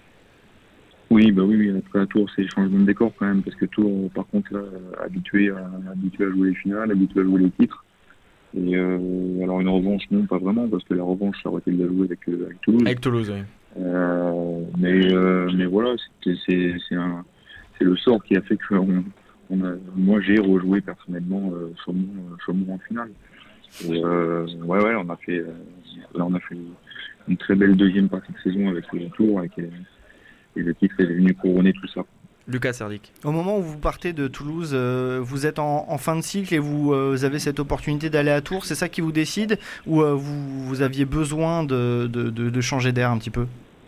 Oui, bah oui, oui, après à Tours, c'est changement de décor quand même, parce que Tours, par contre, là, habitué à, habitué à jouer les finales, habitué à jouer les titres. Et euh, alors une revanche, non, pas vraiment, parce que la revanche, ça aurait été de la jouer avec, euh, avec Toulouse. Avec Toulouse, oui. Euh, mais, euh, mais voilà, c'est, c'est, c'est, un, c'est le sort qui a fait que on, on a, moi j'ai rejoué personnellement euh, Chaumont, euh, Chaumont en finale. Et euh, ouais, ouais, on a fait, euh, là, on a fait une très belle deuxième partie de saison avec le tour, avec, et le titre est venu couronner tout ça. Lucas Serdic. Au moment où vous partez de Toulouse, euh, vous êtes en, en fin de cycle et vous, euh, vous avez cette opportunité d'aller à Tours, c'est ça qui vous décide, ou euh, vous, vous aviez besoin de, de, de, de changer d'air un petit peu?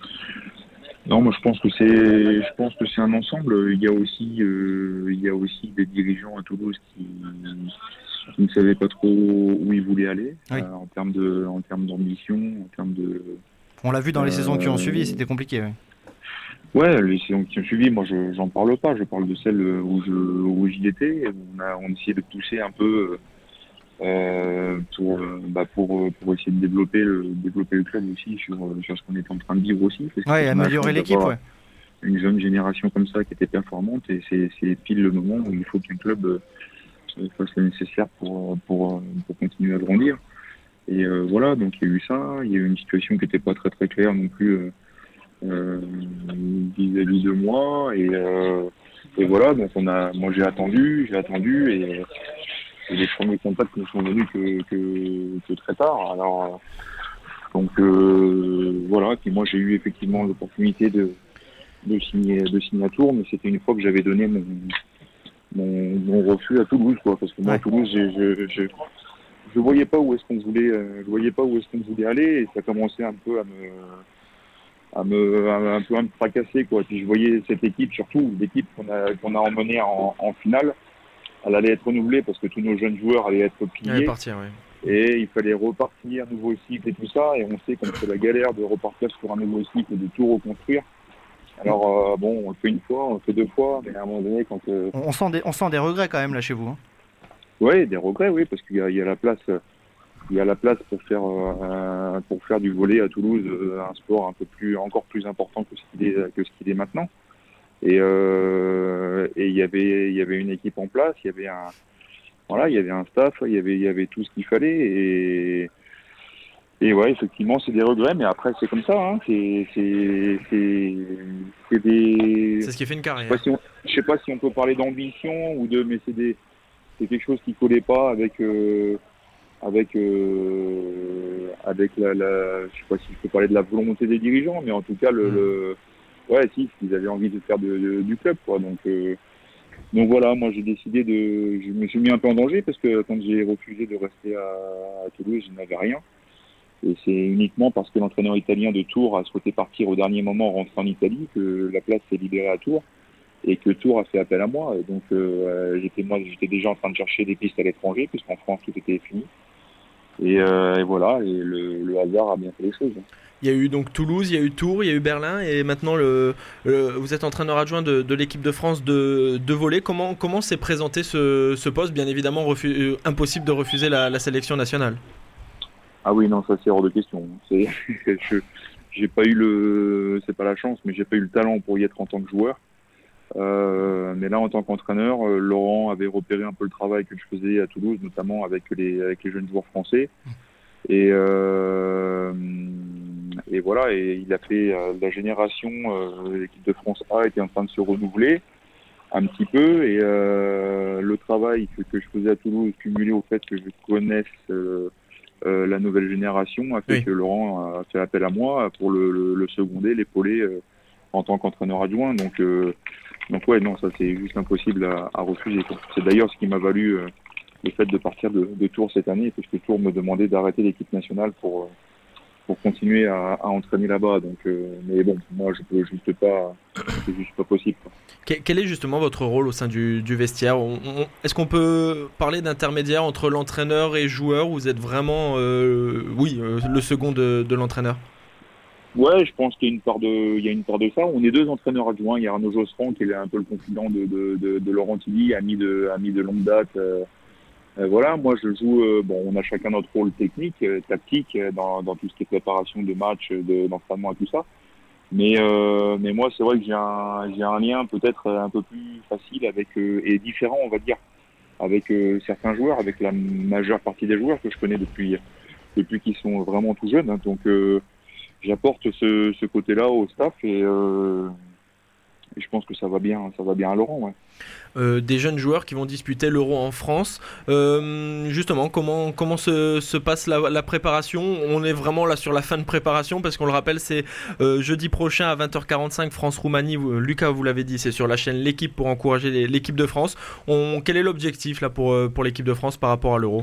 Non, moi je pense que c'est, je pense que c'est un ensemble. Il y a aussi, euh, il y a aussi des dirigeants à Toulouse qui, qui ne savaient pas trop où ils voulaient aller, oui. euh, en termes de, en termes d'ambition, en termes de. On l'a vu dans les euh, saisons qui ont suivi, c'était compliqué. Oui. Ouais, les saisons qui ont suivi, moi je j'en parle pas, je parle de celles où je où j'y étais. On a on essayait de pousser un peu euh, pour bah pour pour essayer de développer le développer le club aussi sur sur ce qu'on était en train de vivre aussi. Parce ouais, améliorer l'équipe, ouais. Une jeune génération comme ça qui était performante, et c'est c'est pile le moment où il faut qu'un club euh, fasse le nécessaire pour pour pour continuer à grandir. Et euh, voilà, donc il y a eu ça, il y a eu une situation qui était pas très très claire non plus. Euh, Euh, vis-à-vis de moi, et, euh, et voilà, donc on a, moi j'ai attendu, j'ai attendu, et, et les premiers contacts ne sont venus que, que, que très tard. Alors donc euh, voilà, puis moi j'ai eu effectivement l'opportunité de, de signer, de signer à Tours, mais c'était une fois que j'avais donné mon, mon, mon refus à Toulouse, quoi, parce que moi à Toulouse, je, je, je, je voyais pas où est-ce qu'on voulait, je voyais pas où est-ce qu'on voulait aller, et ça commençait un peu à me à me à, un peu à me fracasser, quoi. Puis je voyais cette équipe, surtout l'équipe qu'on a qu'on a emmenée en, en finale, elle allait être renouvelée parce que tous nos jeunes joueurs allaient être pillés, partir, ouais. Et il fallait repartir un nouveau cycle et tout ça, et on sait qu'on fait la galère de repartir sur un nouveau cycle et de tout reconstruire. Alors euh, bon, on le fait une fois, on le fait deux fois, mais à un moment donné, quand euh... on sent des on sent des regrets quand même là chez vous. Hein. Ouais, des regrets, oui, parce qu'il y a, il y a la place. Il y a la place pour faire euh, pour faire du volley à Toulouse, euh, un sport un peu plus encore plus important que ce qu'il est que ce qu'il est maintenant. Et euh, et il y avait il y avait une équipe en place, il y avait un voilà, il y avait un staff, il y avait il y avait tout ce qu'il fallait, et et ouais, effectivement, c'est des regrets, mais après c'est comme ça, hein, c'est c'est c'est c'est des c'est ce qui fait une carrière. Je sais pas si on, je sais pas si on peut parler d'ambition ou de, mais c'est des c'est quelque chose qui collait pas avec euh, avec euh, avec la, la je sais pas si je peux parler de la volonté des dirigeants, mais en tout cas le, mmh. le ouais si ils avaient envie de faire de, de, du club, quoi. Donc euh, donc voilà, moi j'ai décidé de je me suis mis un peu en danger, parce que quand j'ai refusé de rester à, à Toulouse, je n'avais rien, et c'est uniquement parce que l'entraîneur italien de Tours a souhaité partir au dernier moment, rentrer en Italie, que la place s'est libérée à Tours et que Tours a fait appel à moi. Et donc euh, j'étais moi j'étais déjà en train de chercher des pistes à l'étranger, puisqu'en France tout était fini. Et, euh, et voilà, et le, le hasard a bien fait les choses. Il y a eu donc Toulouse, il y a eu Tours, il y a eu Berlin et maintenant le, le, vous êtes entraîneur adjoint de, de l'équipe de France de, de volley. Comment, comment s'est présenté ce, ce poste? Bien évidemment, refu- euh, impossible de refuser la, la sélection nationale. Ah oui, non, ça c'est hors de question. C'est, je, j'ai pas eu le, c'est pas la chance, mais j'ai pas eu le talent pour y être en tant que joueur. Euh, mais là, en tant qu'entraîneur, euh, Laurent avait repéré un peu le travail que je faisais à Toulouse, notamment avec les, avec les jeunes joueurs français. Et, euh, et voilà, et il a fait euh, la génération, euh, l'équipe de France A était en train de se renouveler un petit peu. Et euh, le travail que, que je faisais à Toulouse, cumulé au fait que je connaisse euh, euh, la nouvelle génération, a fait Oui. que Laurent a fait appel à moi pour le, le, le seconder, l'épauler euh, en tant qu'entraîneur adjoint. Donc, euh, donc ouais, non, ça c'est juste impossible à, à refuser, quoi. C'est d'ailleurs ce qui m'a valu euh, le fait de partir de, de Tours cette année, parce que Tours me demandait d'arrêter l'équipe nationale pour, euh, pour continuer à, à entraîner là-bas. Donc, euh, mais bon, moi je peux juste pas, c'est juste pas possible, quoi. Que- Quel est justement votre rôle au sein du, du vestiaire? On- on- Est-ce qu'on peut parler d'intermédiaire entre l'entraîneur et joueur? Vous êtes vraiment, euh, oui, euh, le second de, de l'entraîneur. Ouais, je pense qu'il y a une part de, il y a une part de ça. On est deux entraîneurs adjoints. Il y a Arnaud Josserand qui est un peu le confident de, de, de, de Laurent Tilly, ami de, ami de longue date. Euh, euh, voilà, moi je joue. Euh, bon, on a chacun notre rôle technique, euh, tactique, euh, dans, dans tout ce qui est préparation de match, de, d'entraînement et tout ça. Mais, euh, mais moi, c'est vrai que j'ai un, j'ai un lien peut-être un peu plus facile avec euh, et différent, on va dire, avec euh, certains joueurs, avec la majeure partie des joueurs que je connais depuis, depuis qu'ils sont vraiment tout jeunes. Hein. Donc euh, j'apporte ce, ce côté-là au staff et, euh, et je pense que ça va bien, ça va bien à Laurent. Ouais. Euh, des jeunes joueurs qui vont disputer l'Euro en France. Euh, justement, comment, comment se, se passe la, la préparation? On est vraiment là sur la fin de préparation parce qu'on le rappelle, c'est euh, jeudi prochain à vingt heures quarante-cinq, France-Roumanie. Vous- Lucas, vous l'avez dit, c'est sur la chaîne L'équipe pour encourager les- l'équipe de France. On, quel est l'objectif là pour, euh, pour l'équipe de France par rapport à l'Euro?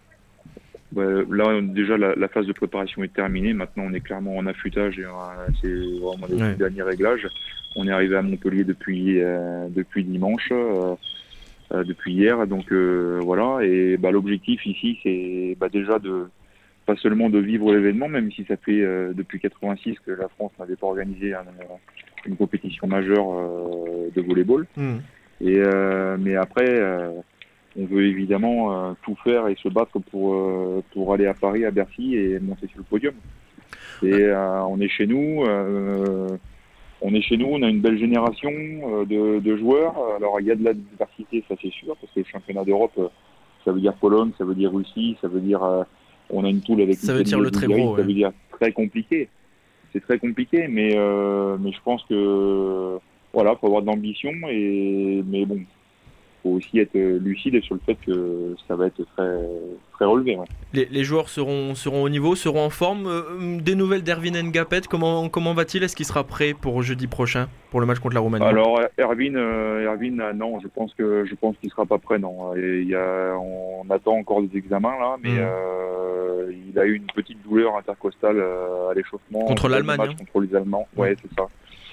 Bah, là, déjà, la, la phase de préparation est terminée. Maintenant, on est clairement en affûtage et euh, c'est vraiment les Ouais. derniers réglages. On est arrivé à Montpellier depuis, euh, depuis dimanche, euh, euh, depuis hier. Donc euh, voilà. Et bah, l'objectif ici, c'est bah, déjà de pas seulement de vivre l'événement, même si ça fait euh, depuis quatre-vingt-six que la France n'avait pas organisé un, une compétition majeure euh, de volleyball. Mmh. Et euh, mais après. Euh, on veut évidemment euh, tout faire et se battre pour, euh, pour aller à Paris, à Bercy et monter sur le podium. Et euh, on est chez nous, euh, on est chez nous, on a une belle génération euh, de, de joueurs. Alors il y a de la diversité, ça c'est sûr, parce que le championnat d'Europe, euh, ça veut dire Pologne, ça veut dire Russie, ça veut dire euh, on a une poule avec Ça une veut dire le très gros, ça ouais. veut dire très compliqué. C'est très compliqué, mais euh, mais je pense que voilà, faut avoir de l'ambition et mais bon. Faut aussi être lucide sur le fait que ça va être très, très relevé. Ouais. Les, les joueurs seront, seront au niveau, seront en forme. Euh, des nouvelles d'Erwin Ngapet, comment, comment va-t-il? Est-ce qu'il sera prêt pour jeudi prochain, pour le match contre la Roumanie? Alors Erwin, euh, Erwin, euh, non, je pense que je pense qu'il sera pas prêt. Non, et il y a, on attend encore des examens là, mais Mmh. euh, il a eu une petite douleur intercostale euh, à l'échauffement Contre le l'Allemagne, match hein. contre les Allemands. Ouais, c'est ça.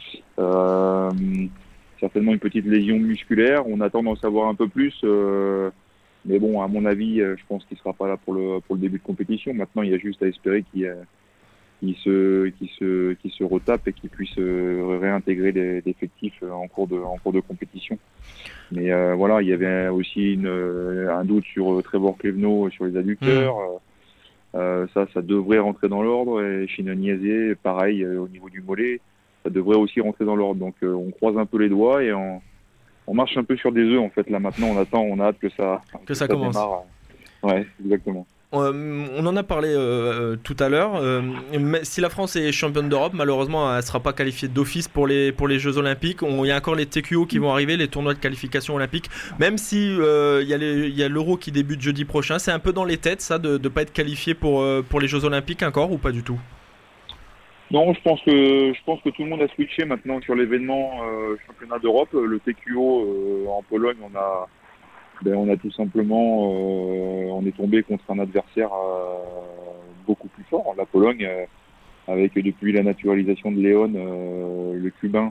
Euh, certainement une petite lésion musculaire. On attend d'en savoir un peu plus. Euh, mais bon, à mon avis, euh, je pense qu'il sera pas là pour le pour le début de compétition. Maintenant, il y a juste à espérer qu'il euh, qu'il se qu'il se qu'il se retape et qu'il puisse euh, réintégrer les- l'effectif en cours de en cours de compétition. Mais euh, voilà, il y avait aussi une, un doute sur Trevor Clevenot sur les adducteurs. Euh, ça, ça devrait rentrer dans l'ordre. Et Chinoniezé, pareil, euh, au niveau du mollet, ça devrait aussi rentrer dans l'ordre. Donc euh, on croise un peu les doigts et on, on marche un peu sur des œufs en fait. Là maintenant, on attend, on a hâte que ça Que ça commence. démarre. Ouais, exactement. Euh, on en a parlé euh, euh, tout à l'heure. Euh, mais si la France est championne d'Europe, malheureusement, elle ne sera pas qualifiée d'office pour les, pour les Jeux Olympiques. On- Il y a encore les T Q O qui vont arriver, les tournois de qualification olympique. Même si euh, il y a les- il y a l'Euro qui débute jeudi prochain, c'est un peu dans les têtes ça de ne pas être qualifié pour, euh, pour les Jeux Olympiques encore ou pas du tout? Non, je pense que je pense que tout le monde a switché maintenant sur l'événement euh, championnat d'Europe. Le T Q O euh, en Pologne, on a ben, on a tout simplement euh, on est tombé contre un adversaire euh, beaucoup plus fort. La Pologne, euh, avec depuis la naturalisation de Léon, euh, le Cubain,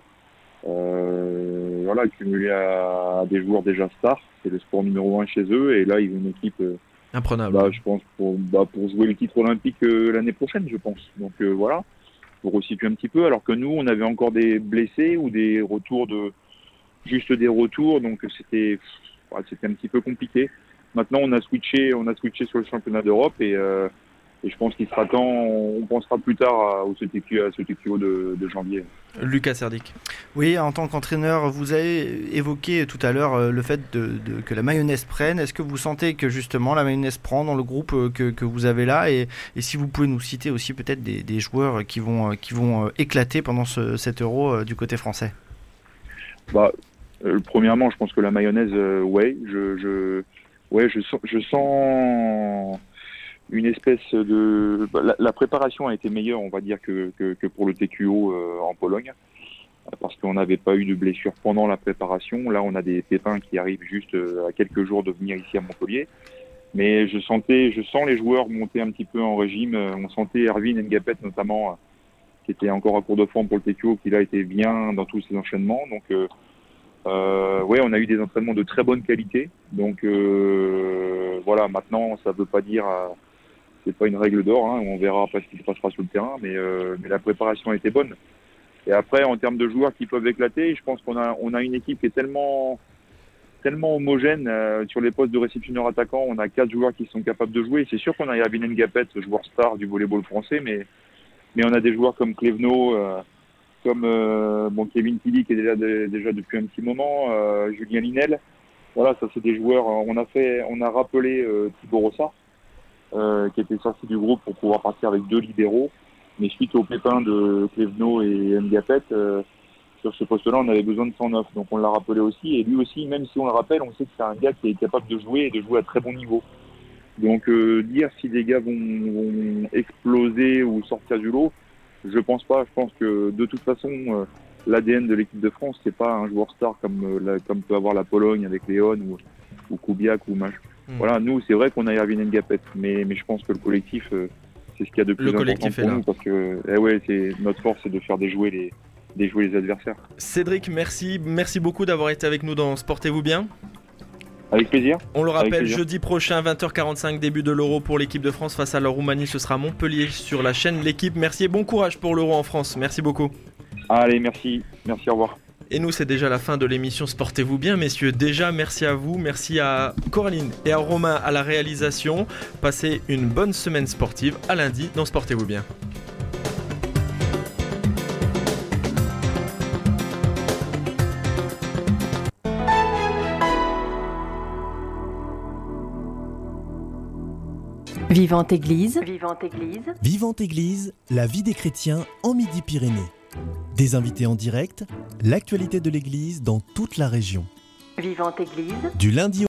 euh, voilà, cumulé à, à des joueurs déjà stars. C'est le sport numéro un chez eux. Et là, ils ont une équipe euh, Imprenable. Bah, je pense pour, bah, pour jouer le titre olympique euh, l'année prochaine, je pense. Donc euh, voilà, pour resituer un petit peu. Alors que nous, on avait encore des blessés ou des retours de juste des retours, donc c'était, ouais, c'était un petit peu compliqué. Maintenant, on a switché, on a switché sur le championnat d'Europe et, euh, et je pense qu'il sera temps, on pensera plus tard à, au C T Q, à ce C T Q O de, de janvier. Lucas Serdic. Oui, en tant qu'entraîneur, vous avez évoqué tout à l'heure le fait de, de, que la mayonnaise prenne. Est-ce que vous sentez que justement la mayonnaise prend dans le groupe que, que vous avez là et, et si vous pouvez nous citer aussi peut-être des, des joueurs qui vont, qui vont éclater pendant ce, cet Euro du côté français? Bah, euh, premièrement, je pense que la mayonnaise, euh, ouais, je, je, ouais, je sens, je sens une espèce de, bah, la, la préparation a été meilleure, on va dire, que, que, que pour le T Q O euh, en Pologne, parce qu'on n'avait pas eu de blessure pendant la préparation. Là, on a des pépins qui arrivent juste euh, à quelques jours de venir ici à Montpellier. Mais je sentais, je sens les joueurs monter un petit peu en régime. On sentait Erwin Ngapet notamment, euh, qui était encore à court de forme pour le T Q O, qui là était bien dans tous ses enchaînements. Donc, euh, euh, ouais, on a eu des entraînements de très bonne qualité. Donc, euh, voilà. Maintenant, ça veut pas dire, euh, c'est pas une règle d'or. Hein, on verra après ce qui se passera sur le terrain, mais, euh, mais la préparation a été bonne. Et après, en termes de joueurs qui peuvent éclater, je pense qu'on a, on a une équipe qui est tellement, tellement homogène euh, sur les postes de réceptionneur attaquant. On a quatre joueurs qui sont capables de jouer. C'est sûr qu'on a Erwin Ngapet, joueur star du volleyball français, mais, mais on a des joueurs comme Clévenot, euh, comme euh, bon, Kevin Tilly qui est déjà, de, déjà depuis un petit moment, euh, Julien Linel. Voilà, ça c'est des joueurs. On a fait, on a rappelé euh, Thibaut Rossard, euh, qui était sorti du groupe pour pouvoir partir avec deux libéraux. Mais suite au pépin de Clévenot et Ngapet, euh, sur ce poste-là, on avait besoin de cent neuf. Donc on l'a rappelé aussi. Et lui aussi, même si on le rappelle, on sait que c'est un gars qui est capable de jouer et de jouer à très bon niveau. Donc euh, dire si les gars vont, vont exploser ou sortir du lot, je pense pas. Je pense que de toute façon, euh, l'A D N de l'équipe de France, c'est pas un joueur star comme, euh, la, comme peut avoir la Pologne avec Léon ou, ou Kubiak ou Mach. Mmh. Voilà, nous, c'est vrai qu'on a Erwin Ngapet, mais, mais je pense que le collectif... Euh, c'est ce qu'il y a de plus important pour nous parce que eh ouais, c'est, notre force, c'est de faire déjouer les, déjouer les adversaires. Cédric, merci, merci beaucoup d'avoir été avec nous dans Sportez-vous bien. Avec plaisir. On le rappelle, jeudi prochain, vingt heures quarante-cinq, début de l'Euro pour l'équipe de France face à la Roumanie. Ce sera Montpellier sur la chaîne L'équipe. Merci et bon courage pour l'Euro en France. Merci beaucoup. Allez, merci. Merci, au revoir. Et nous, c'est déjà la fin de l'émission Sportez-vous bien, messieurs. Déjà, merci à vous, merci à Coraline et à Romain à la réalisation. Passez une bonne semaine sportive. À lundi dans Sportez-vous bien. Vivante Église. Vivante Église. Vivante Église, la vie des chrétiens en Midi-Pyrénées. Des invités en direct, l'actualité de l'Église dans toute la région. Vivante Église. Du lundi au